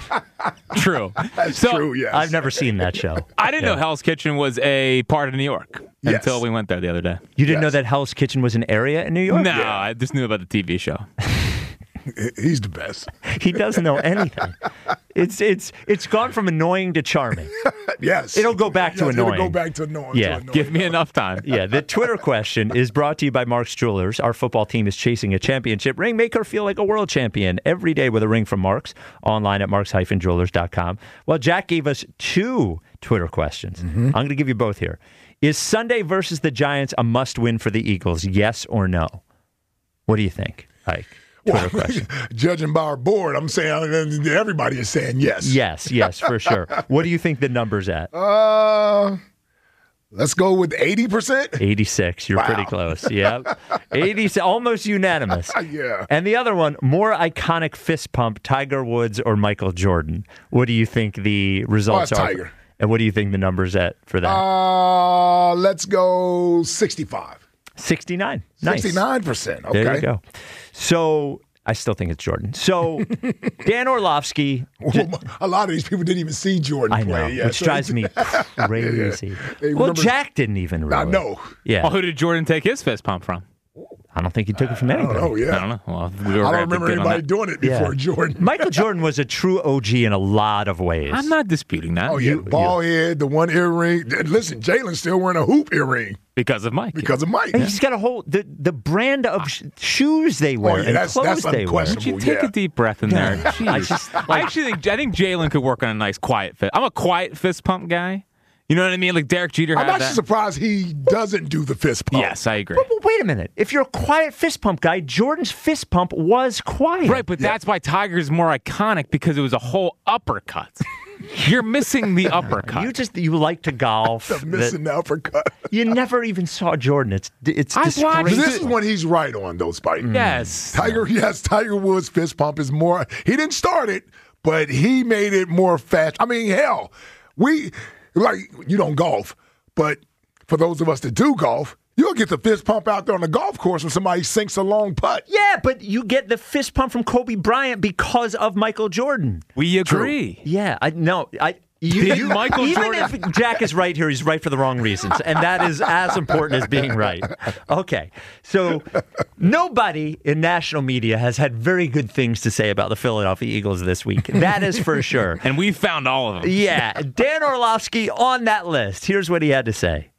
True. That's So, true, yes. I've never seen that show. I didn't know Hell's Kitchen was a part of New York Yes. until we went there the other day. You didn't know Yes. that Hell's Kitchen was an area in New York? No, I just knew about the T V show. He's the best. He doesn't know anything. It's it's it's gone from annoying to charming. Yes. It'll go back to Yes, annoying. It'll go back to annoying. Yeah. to annoying. Give me enough time. Yeah, the Twitter question is brought to you by Mark's Jewelers. Our football team is chasing a championship ring. Make her feel like a world champion every day with a ring from Mark's. Online at marks dash jewelers dot com. Well, Jack gave us two Twitter questions. I'm going to give you both here. Is Sunday versus the Giants a must-win for the Eagles? Yes or no? What do you think, Ike? Twitter Well, question. judging by our board, I'm saying everybody is saying yes. Yes, yes, for sure. What do you think the number's at? Uh, let's go with eighty percent. eighty-six. You're Wow. pretty close. Yep. eighty, almost unanimous. Yeah. And the other one, more iconic fist pump, Tiger Woods or Michael Jordan. What do you think the results Oh, it's are? Tiger. And what do you think the number's at for that? Uh, let's go sixty-five. sixty-nine. Nice. sixty-nine percent. Okay. There you go. So I still think it's Jordan. So Dan Orlovsky. Well, a lot of these people didn't even see Jordan I play. know, Yeah, which so- drives me crazy. They Well, remember- Jack didn't even really. I know. Yeah. Well, who did Jordan take his fist pump from? I don't think he took it from I don't anybody. know. Yeah. I don't know. Well, we were I gonna don't have to remember get on anybody that. doing it Yeah. before Jordan. Michael Jordan was a true O G in a lot of ways. I'm not disputing that. Oh, yeah. You- Ball head, the one earring. Listen, Jalen's still wearing a hoop earring Because of Mike. because of Mike. And he's got a whole the, the brand of sh- shoes they wear Oh, yeah, and that's- clothes that's they wear. unquestionable. Would you take Yeah. a deep breath in there? I Jeez. just, I actually think I think Jalen could work on a nice quiet fist. I'm a quiet fist pump guy. You know what I mean? Like Derek Jeter I'm had actually that. surprised he doesn't do the fist pump. Yes, I agree. But wait a minute. If you're a quiet fist pump guy, Jordan's fist pump was quiet. Right, but that's why Tiger's more iconic because it was a whole uppercut. You're missing the uppercut. You just you like to golf. I'm missing that- the uppercut. you never even saw Jordan. It's it's I've watched But disgraceful. this is when he's right on those Spike. yes. Tiger, yes, Tiger Woods fist pump is more. He didn't start it, but he made it more fast. I mean, hell, we like you don't golf, but for those of us that do golf, you'll get the fist pump out there on the golf course when somebody sinks a long putt. Yeah, but you get the fist pump from Kobe Bryant because of Michael Jordan. We agree. Yeah, I no, I. You, Did you- Michael even Jordan- if Jack is right here, he's right for the wrong reasons, and that is as important as being right. Okay, so nobody in national media has had very good things to say about the Philadelphia Eagles this week. That is for sure. And we found all of them. Yeah, Dan Orlovsky on that list. Here's what he had to say.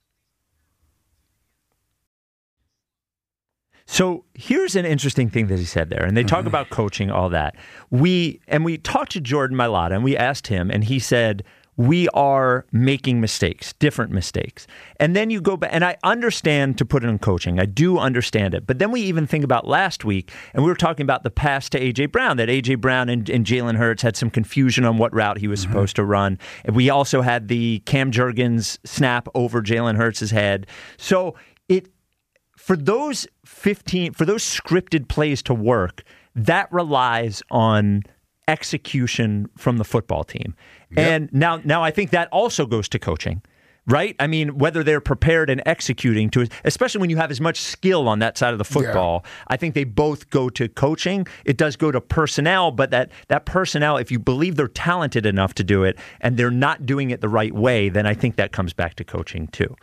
So here's an interesting thing that he said there, and they talk about coaching, all that. We and we talked to Jordan Mailata, and we asked him, and he said we are making mistakes, different mistakes. And then you go back, and I understand to put it in coaching. I do understand it. But then we even think about last week, and we were talking about the pass to A J. Brown, that A J. Brown and, and Jalen Hurts had some confusion on what route he was mm-hmm. supposed to run. And we also had the Cam Jurgens snap over Jalen Hurts' head. So it for those fifteen, for those scripted plays to work, that relies on execution from the football team. Yep. And now, now I think that also goes to coaching, right? I mean, whether they're prepared and executing to, especially when you have as much skill on that side of the football, yeah. I think they both go to coaching. It does go to personnel, but that, that personnel, if you believe they're talented enough to do it and they're not doing it the right way, then I think that comes back to coaching too.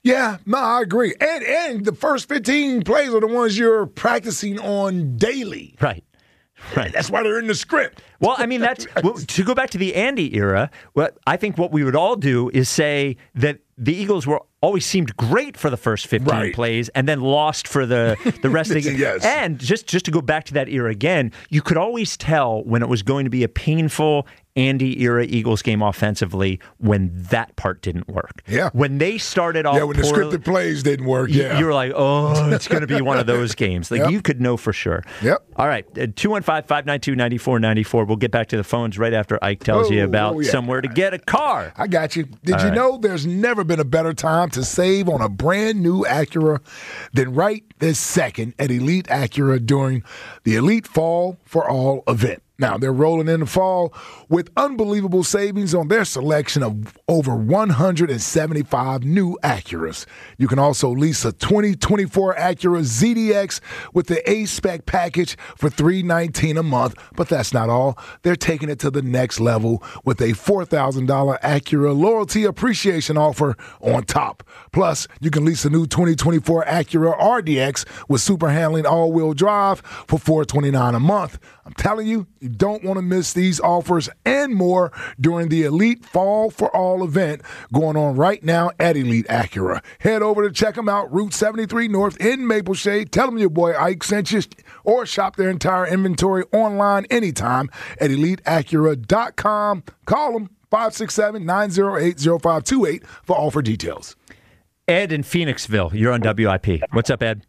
Yeah, no, I agree. And and the first fifteen plays are the ones you're practicing on daily. Right. Right. That's why they're in the script. Well, I mean, that's well, to go back to the Andy era. What I think what we would all do is say that the Eagles were always seemed great for the first fifteen Right. plays and then lost for the, the rest of the game. Yes. And just, just to go back to that era again, you could always tell when it was going to be a painful Andy era Eagles game offensively when that part didn't work. Yeah. When they started off Yeah, when the poorly, scripted plays didn't work. you- Yeah. you were like, oh, it's going to be one of those games. Like Yep. you could know for sure. Yep. All right, two one five, five nine two, nine four nine four. We'll get back to the phones right after Ike tells you Oh, about oh, yeah. somewhere to get a car. I got you. Did All you right. know there's never been a better time to save on a brand new Acura than right this second at Elite Acura during the Elite Fall for All event? Now, they're rolling in the fall with unbelievable savings on their selection of over one hundred seventy-five new Acuras. You can also lease a twenty twenty-four Acura Z D X with the A-Spec package for three hundred nineteen dollars a month. But that's not all. They're taking it to the next level with a four thousand dollars Acura loyalty appreciation offer on top. Plus, you can lease a new twenty twenty-four Acura R D X with super handling all-wheel drive for four hundred twenty-nine dollars a month. I'm telling you, you don't want to miss these offers and more during the Elite Fall for All event going on right now at Elite Acura. Head over to check them out, Route seventy-three North in Maple Shade. Tell them your boy Ike sent you, or shop their entire inventory online anytime at elite acura dot com. Call them five six seven, nine zero eight, zero five two eight for offer details. Ed in Phoenixville, you're on W I P. What's up, Ed?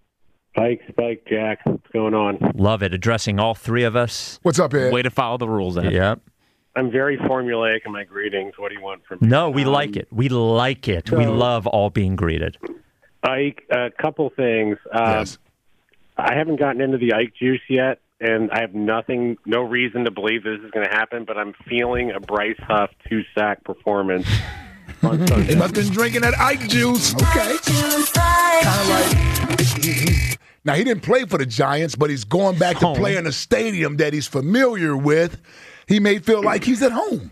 Spike, Spike, Jack, what's going on? Love it. Addressing all three of us. What's up, Ed? Way to follow the rules, Ed. Yep. I'm very formulaic in my greetings. What do you want from me? No, we Um, like it. We like it. we so- love all being greeted. Ike, a couple things. Uh, Yes. I haven't gotten into the Ike juice yet, and I have nothing, no reason to believe this is going to happen, but I'm feeling a Bryce Huff two-sack performance on He Sunday. must have been drinking that Ike juice. Okay. Kind of like. He, he, now, he didn't play for the Giants, but he's going back to Home. play in a stadium that he's familiar with. He may feel like he's at home.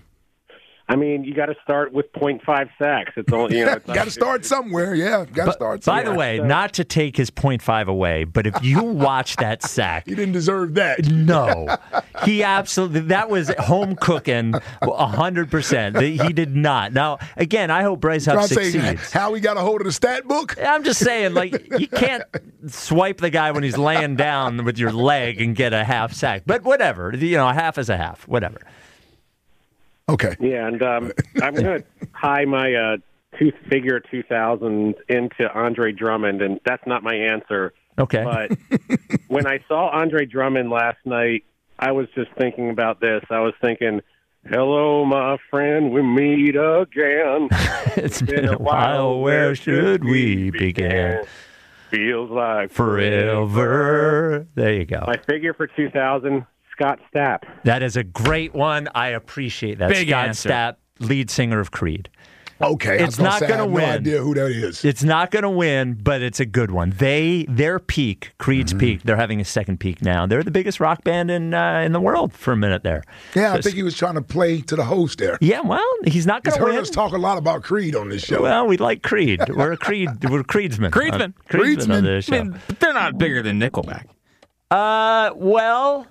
I mean, you got to start with point five sacks. It's only, you know, it's Got to start somewhere. Yeah, got to start By somewhere. the way, not to take his point five away, but if you watch that sack, He didn't deserve that. no, he absolutely, that was home cooking one hundred percent. He did not. Now, again, I hope Bryce Huff Trying to say succeeds. how he got a hold of the stat book? I'm just saying, like, you can't swipe the guy when he's laying down with your leg and get a half sack. But whatever. You know, a half is a half. Whatever. Okay. Yeah, and um, I'm going to tie my uh, two figure two thousand into Andre Drummond, and that's not my answer. Okay. But when I saw Andre Drummond last night, I was just thinking about this. I was thinking, hello, my friend, we meet again. It's been a while. Where should we begin? Feels like Forever. There you go. My figure for two thousand, Scott Stapp. That is a great one. I appreciate that. Big Scott answer. Stapp, lead singer of Creed. Okay. I was It's gonna not say, I gonna have win. no idea who that is. It's not going to win, but it's a good one. They their peak, Creed's Mm-hmm. peak. They're having a second peak now. They're the biggest rock band in uh, in the world for a minute there. Yeah, I So- think he was trying to play to the host there. Yeah, well, he's not He's going to heard win. us talk a lot about Creed on this show. Well, we like Creed. We're a Creed. We're Creedsmen. Creedsmen. Uh, Creedsmen on Creedsmen. this I show. mean, they're not bigger than Nickelback. Uh, well,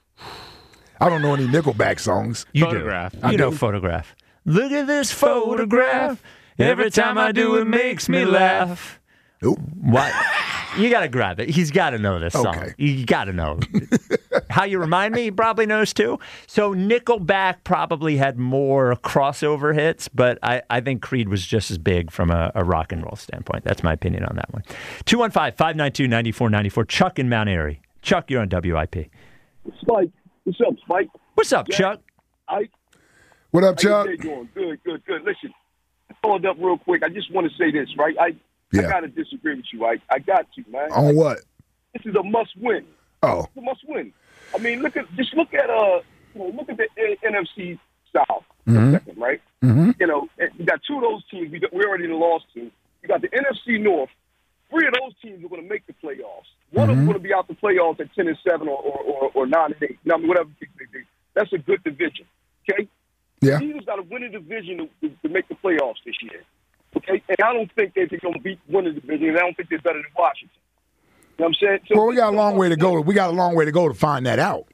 I don't know any Nickelback songs. you Photograph. do. I You know, do. photograph. Look at this photograph. Every time I do, it makes me laugh. Nope. What? You got to grab it. He's got to know this song. Okay. You got to know. How You Remind Me, he probably knows too. So Nickelback probably had more crossover hits, but I, I think Creed was just as big from a, a rock and roll standpoint. That's my opinion on that one. two one five, five nine two, nine four nine four. Chuck in Mount Airy. Chuck, you're on W I P. Spike, what's up, Spike? What's up, Yeah. Chuck? I What up, how Chuck? you day doing? Good, good, good. Listen, I followed up real quick. I just want to say this, right? I Yeah. I gotta disagree with you. I I got to, man. On what? This is a must win. Oh, It's a must win. I mean, look at just look at uh, you know, look at the A- N F C South for Mhm. a second, right? Mhm. You know, and you got two of those teams we got, we already lost to. You got the N F C North. Three of those teams are going to make the playoffs. One of them Mhm. going to be out the playoffs at ten and seven or or, or, or nine and eight. You know, I mean, whatever they do. That's a good division. Okay. yeah. The Eagles got to win a division to, to, to make the playoffs this year. Okay, and I don't think they're going to beat win the division, and I don't think they're better than Washington. You know what I'm saying? So well, we got a long way to go. We got a long way to go to find that out.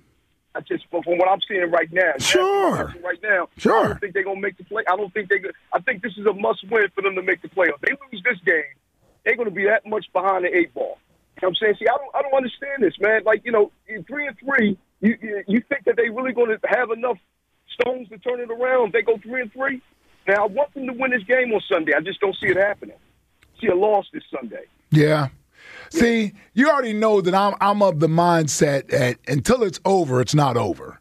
I just from what I'm seeing right now. Sure. Right now, sure. I don't think they're going to make the play. I don't think they. I think this is a must-win for them to make the playoffs. They lose this game, they're going to be that much behind the eight ball. You know what I'm saying? See, I don't. I don't understand this, man. Like you know, in three and three, you you, you think that they really going to have enough stones to turn it around? They go three and three. Now I want them to win this game on Sunday. I just don't see it happening. See a loss this Sunday. Yeah. See, you already know that I'm I'm of the mindset that until it's over, it's not over.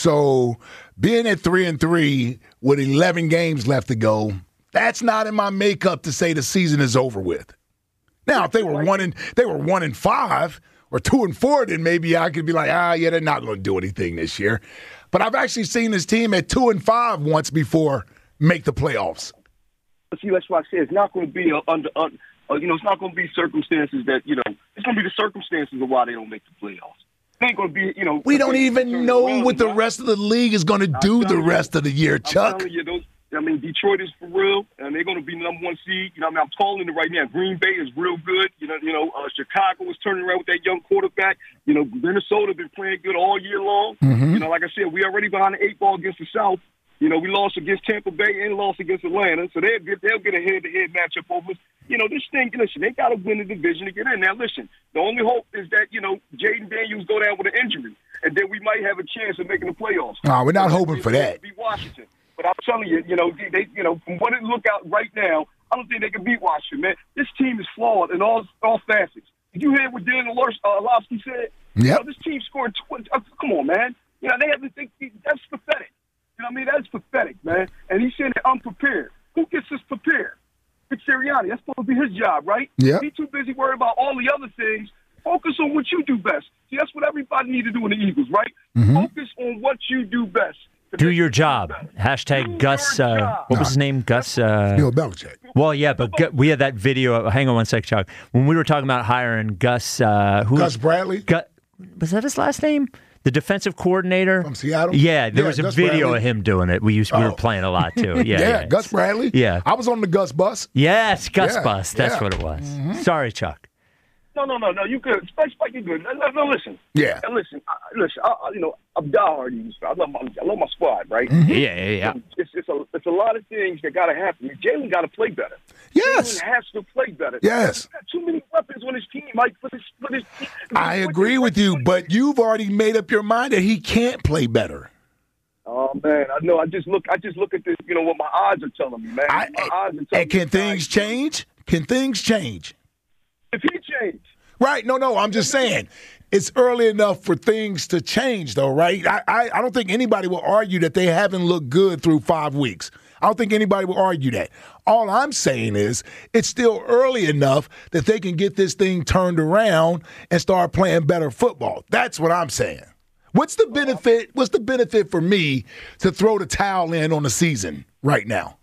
So being at three and three with eleven games left to go, that's not in my makeup to say the season is over with. Now, if they were one and they were one and five or two and four, then maybe I could be like, ah, yeah, they're not going to do anything this year. But I've actually seen this team at two and five once before make the playoffs. See, that's why I say it's not going to be a under. under Uh, you know, it's not going to be circumstances that, you know, it's going to be the circumstances of why they don't make the playoffs. It ain't going to be, you know. We don't even know what the rest of the league is going to do the rest of the year, Chuck. I'm telling you, those, I mean, Detroit is for real, and they're going to be number one seed. You know, I mean, I'm calling it right now. Green Bay is real good. You know, you know, uh, Chicago is turning around with that young quarterback. You know, Minnesota been playing good all year long. Mm-hmm. You know, like I said, we already behind the eight ball against the South. You know, we lost against Tampa Bay and lost against Atlanta, so they'll get they'll get a head-to-head matchup over us. You know, this thing, listen, they got to win the division to get in. Now, listen, the only hope is that, you know, Jaden Daniels go down with an injury, and then we might have a chance of making the playoffs. No, we're not hoping for that. Beat Washington. But I'm telling you, you know, they, you know, from what it look out right now, I don't think they can beat Washington, man. This team is flawed in all all facets. Did you hear what Dan Orlovsky said? Yep. You know, this team scored twenty. Uh, come on, man. You know, they have to think that's pathetic. You know what I mean? That's pathetic, man. And he's saying they're unprepared. Who gets us prepared? It's Sirianni. That's supposed to be his job, right? Yeah. He's too busy worried about all the other things. Focus on what you do best. See, that's what everybody need to do in the Eagles, right? Mm-hmm. Focus on what you do best. Do your job. Hashtag Do Gus. your Uh, job. what was his name? Gus. Uh, Bill Belichick. well, yeah, but Gu- we had that video. Hang on one sec, Chuck. When we were talking about hiring Gus. Uh, who Gus Bradley? Gu- was that his last name? The defensive coordinator From Seattle? Yeah, there Yeah, was a Gus video Bradley. of him doing it. We used we Oh. were playing a lot too. Yeah, Yeah, yeah. Gus Bradley. Yeah. I was on the Gus bus. Yes, Gus Yeah, Bus. That's yeah. what it was. Mm-hmm. Sorry, Chuck. No, no, no, no. You good. Spike, Spike, you good. No, no, no, listen. Yeah. And listen, I, listen. I, I, you know, I'm diehard Eagles fan. I love my, I love my squad, right? Mm-hmm. Yeah, yeah, yeah. It's, it's a, it's a lot of things that got to happen. Jalen got to play better. Yes. Jalen has to play better. Yes. He's got too many weapons on his team, Mike. For this, for this team. I agree with you, but you've already made up your mind that he can't play better. Oh man, I know. I just look. I just look at this. You know what my odds are telling me, man. I, my odds are telling and can me things change? Can things change? If he changed, Right. No, no, I'm just saying it's early enough for things to change, though, right? I, I, I don't think anybody will argue that they haven't looked good through five weeks. I don't think anybody will argue that. All I'm saying is it's still early enough that they can get this thing turned around and start playing better football. That's what I'm saying. What's the benefit? What's the benefit for me to throw the towel in on the season right now?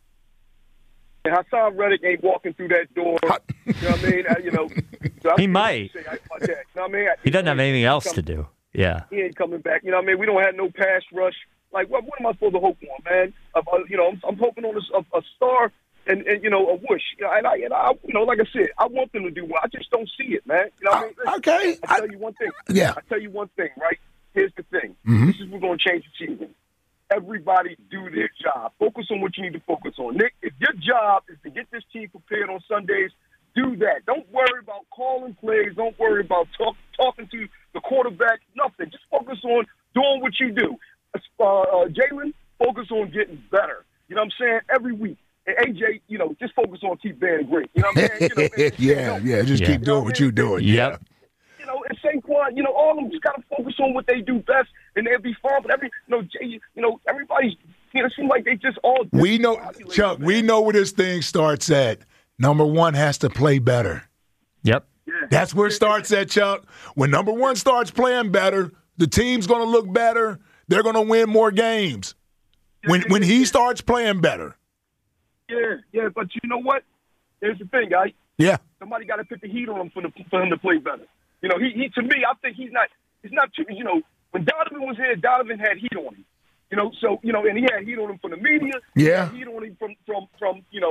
and Hassan Reddick ain't walking through that door. You know what I mean? Uh, you know, so He might. Say, I, about that. You know what I mean? He doesn't have anything else to do. Yeah. He ain't coming back. You know what I mean? We don't have no pass rush. Like, what, what am I supposed to hope on, man? Uh, uh, you know, I'm, I'm hoping on a, a, a star and, and, you know, a whoosh. You know, and I, and I, you know, like I said, I want them to do well. I just don't see it, man. You know what I mean? Listen, Okay. I tell you one thing. Yeah. I tell you one thing, right? Here's the thing. Mhm. This is what's going to change the season. Everybody do their job. Focus on what you need to focus on. Nick, if your job is to get this team prepared on Sundays, do that. Don't worry about calling plays. Don't worry about talk, talking to the quarterback. Nothing. Just focus on doing what you do. Uh, uh, Jalen, focus on getting better. You know what I'm saying? Every week. And A J, you know, just focus on keep being great. You know what I'm saying? You know, yeah, yeah. Just Yeah. keep doing what you're doing. Yep. You know, and Saquon, you know, all of them just got to focus on what they do best, and they'll be fine. But every, you know, Jay, you know, everybody's, you know, it seems like they just all. We know, Chuck, we know where this thing starts at. Number one has to play better. Yep. That's where it starts at, Chuck. When number one starts playing better, the team's going to look better. They're going to win more games. When when he starts playing better. Yeah, yeah, but you know what? Here's the thing, guys. Yeah. Somebody got to put the heat on him for, the, for him to play better. You know, he, he to me, I think he's not. He's not too. You know, when Donovan was here, Donovan had heat on him. You know, so you know, and he had heat on him from the media. Yeah. He had heat on him from from from you know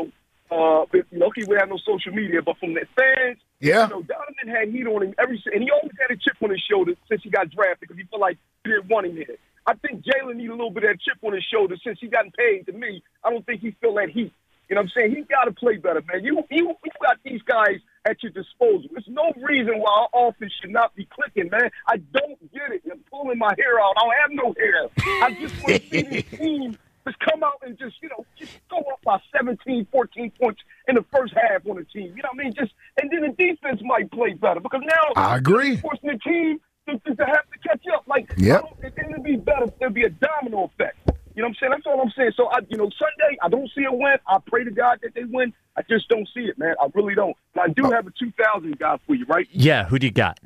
Uh, but, lucky we have no social media, but from the fans, Yeah. you know, Donovan had heat on him every, and he always had a chip on his shoulder since he got drafted because he felt like he didn't want him there. I think Jalen needed a little bit of that chip on his shoulder since he gotten paid. To me, I don't think he feel that heat. You know what I'm saying? He got to play better, man. You, you, you got these guys at your disposal. There's no reason why our offense should not be clicking, man. I don't get it. I'm pulling my hair out. I don't have no hair. I just want to see this team just come out and just, you know, just go up by seventeen, fourteen points in the first half on the team. You know what I mean? Just and then the defense might play better because now I agree. they're forcing the team to, to, to have to catch up. Like, Yep. it, it'll be better. There'll be a domino effect. You know what I'm saying? That's all I'm saying. So, I, you know, Sunday, I don't see a win. I pray to God that they win. I just don't see it, man. I really don't. But I do have a two thousand guy for you, right? Yeah, who do you got?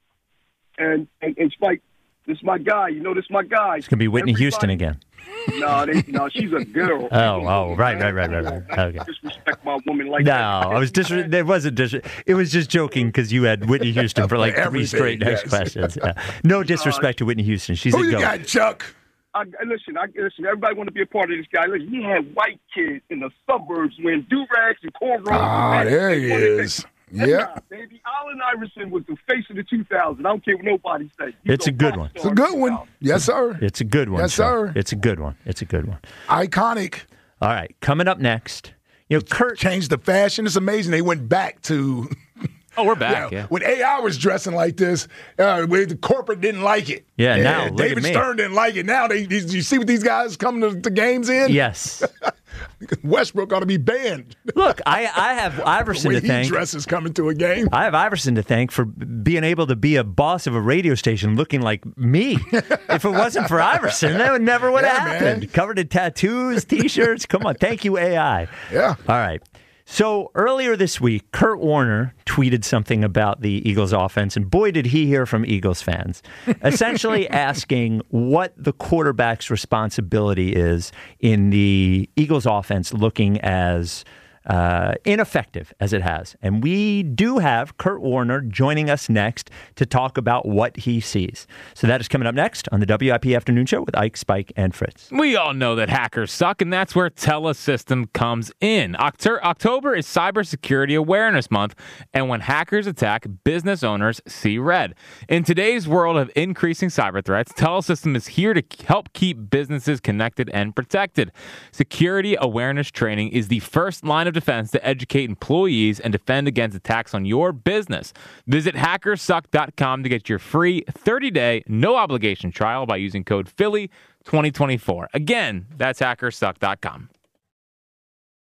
And, and, and Spike, this is my guy. You know, this is my guy. It's going to be Whitney Everybody- Houston again. No, they, no, she's a girl. Oh, oh, right, right, right, right, right. Okay. Disrespect my woman like No, that. I was dis- there wasn't dis- It was just joking because you had Whitney Houston for like three Everything, straight next yes. questions. Yeah. No disrespect to Whitney Houston. She's Who a you goat. got, Chuck? I, I- listen, I, listen, everybody want to be a part of this guy. Listen, he had white kids in the suburbs wearing do-rags and cornrows. Ah, Man, there they he wanted to- is. That Yeah. guy, baby. Allen Iverson was the face of the two thousands. I don't care what nobody says. He's It's a good rock one. star It's a good in one. two thousand. Yes, sir. It's a good one. Yes, sir. sir. It's a good one. It's a good one. Iconic. All right, coming up next, you know, Kurt. Changed the fashion. It's amazing. They went back to Oh, we're back. yeah, Yeah. when A I was dressing like this, uh, where the corporate didn't like it. Yeah, now, look David at me. Stern didn't like it. Now they, these, you see what these guys come to the games in? Yes. Westbrook ought to be banned. Look, I, I have Iverson When to he thank. dresses coming to a game. I have Iverson to thank for being able to be a boss of a radio station looking like me. If it wasn't for Iverson, that would never would have Yeah, happened. man. Covered in tattoos, T-shirts. Come on, thank you, A I. Yeah. All right. So earlier this week, Kurt Warner tweeted something about the Eagles offense, and boy, did he hear from Eagles fans, essentially asking what the quarterback's responsibility is in the Eagles offense looking as uh, ineffective as it has. And we do have Kurt Warner joining us next to talk about what he sees. So that is coming up next on the W I P Afternoon Show with Ike, Spike, and Fritz. We all know that hackers suck, and that's where Telesystem comes in. Octo- October is Cybersecurity Awareness Month, and when hackers attack, business owners see red. In today's world of increasing cyber threats, Telesystem is here to help keep businesses connected and protected. Security awareness training is the first line of defense to educate employees and defend against attacks on your business. Visit hackers suck dot com to get your free thirty-day, no-obligation trial by using code Philly twenty twenty-four. Again, that's hackers suck dot com.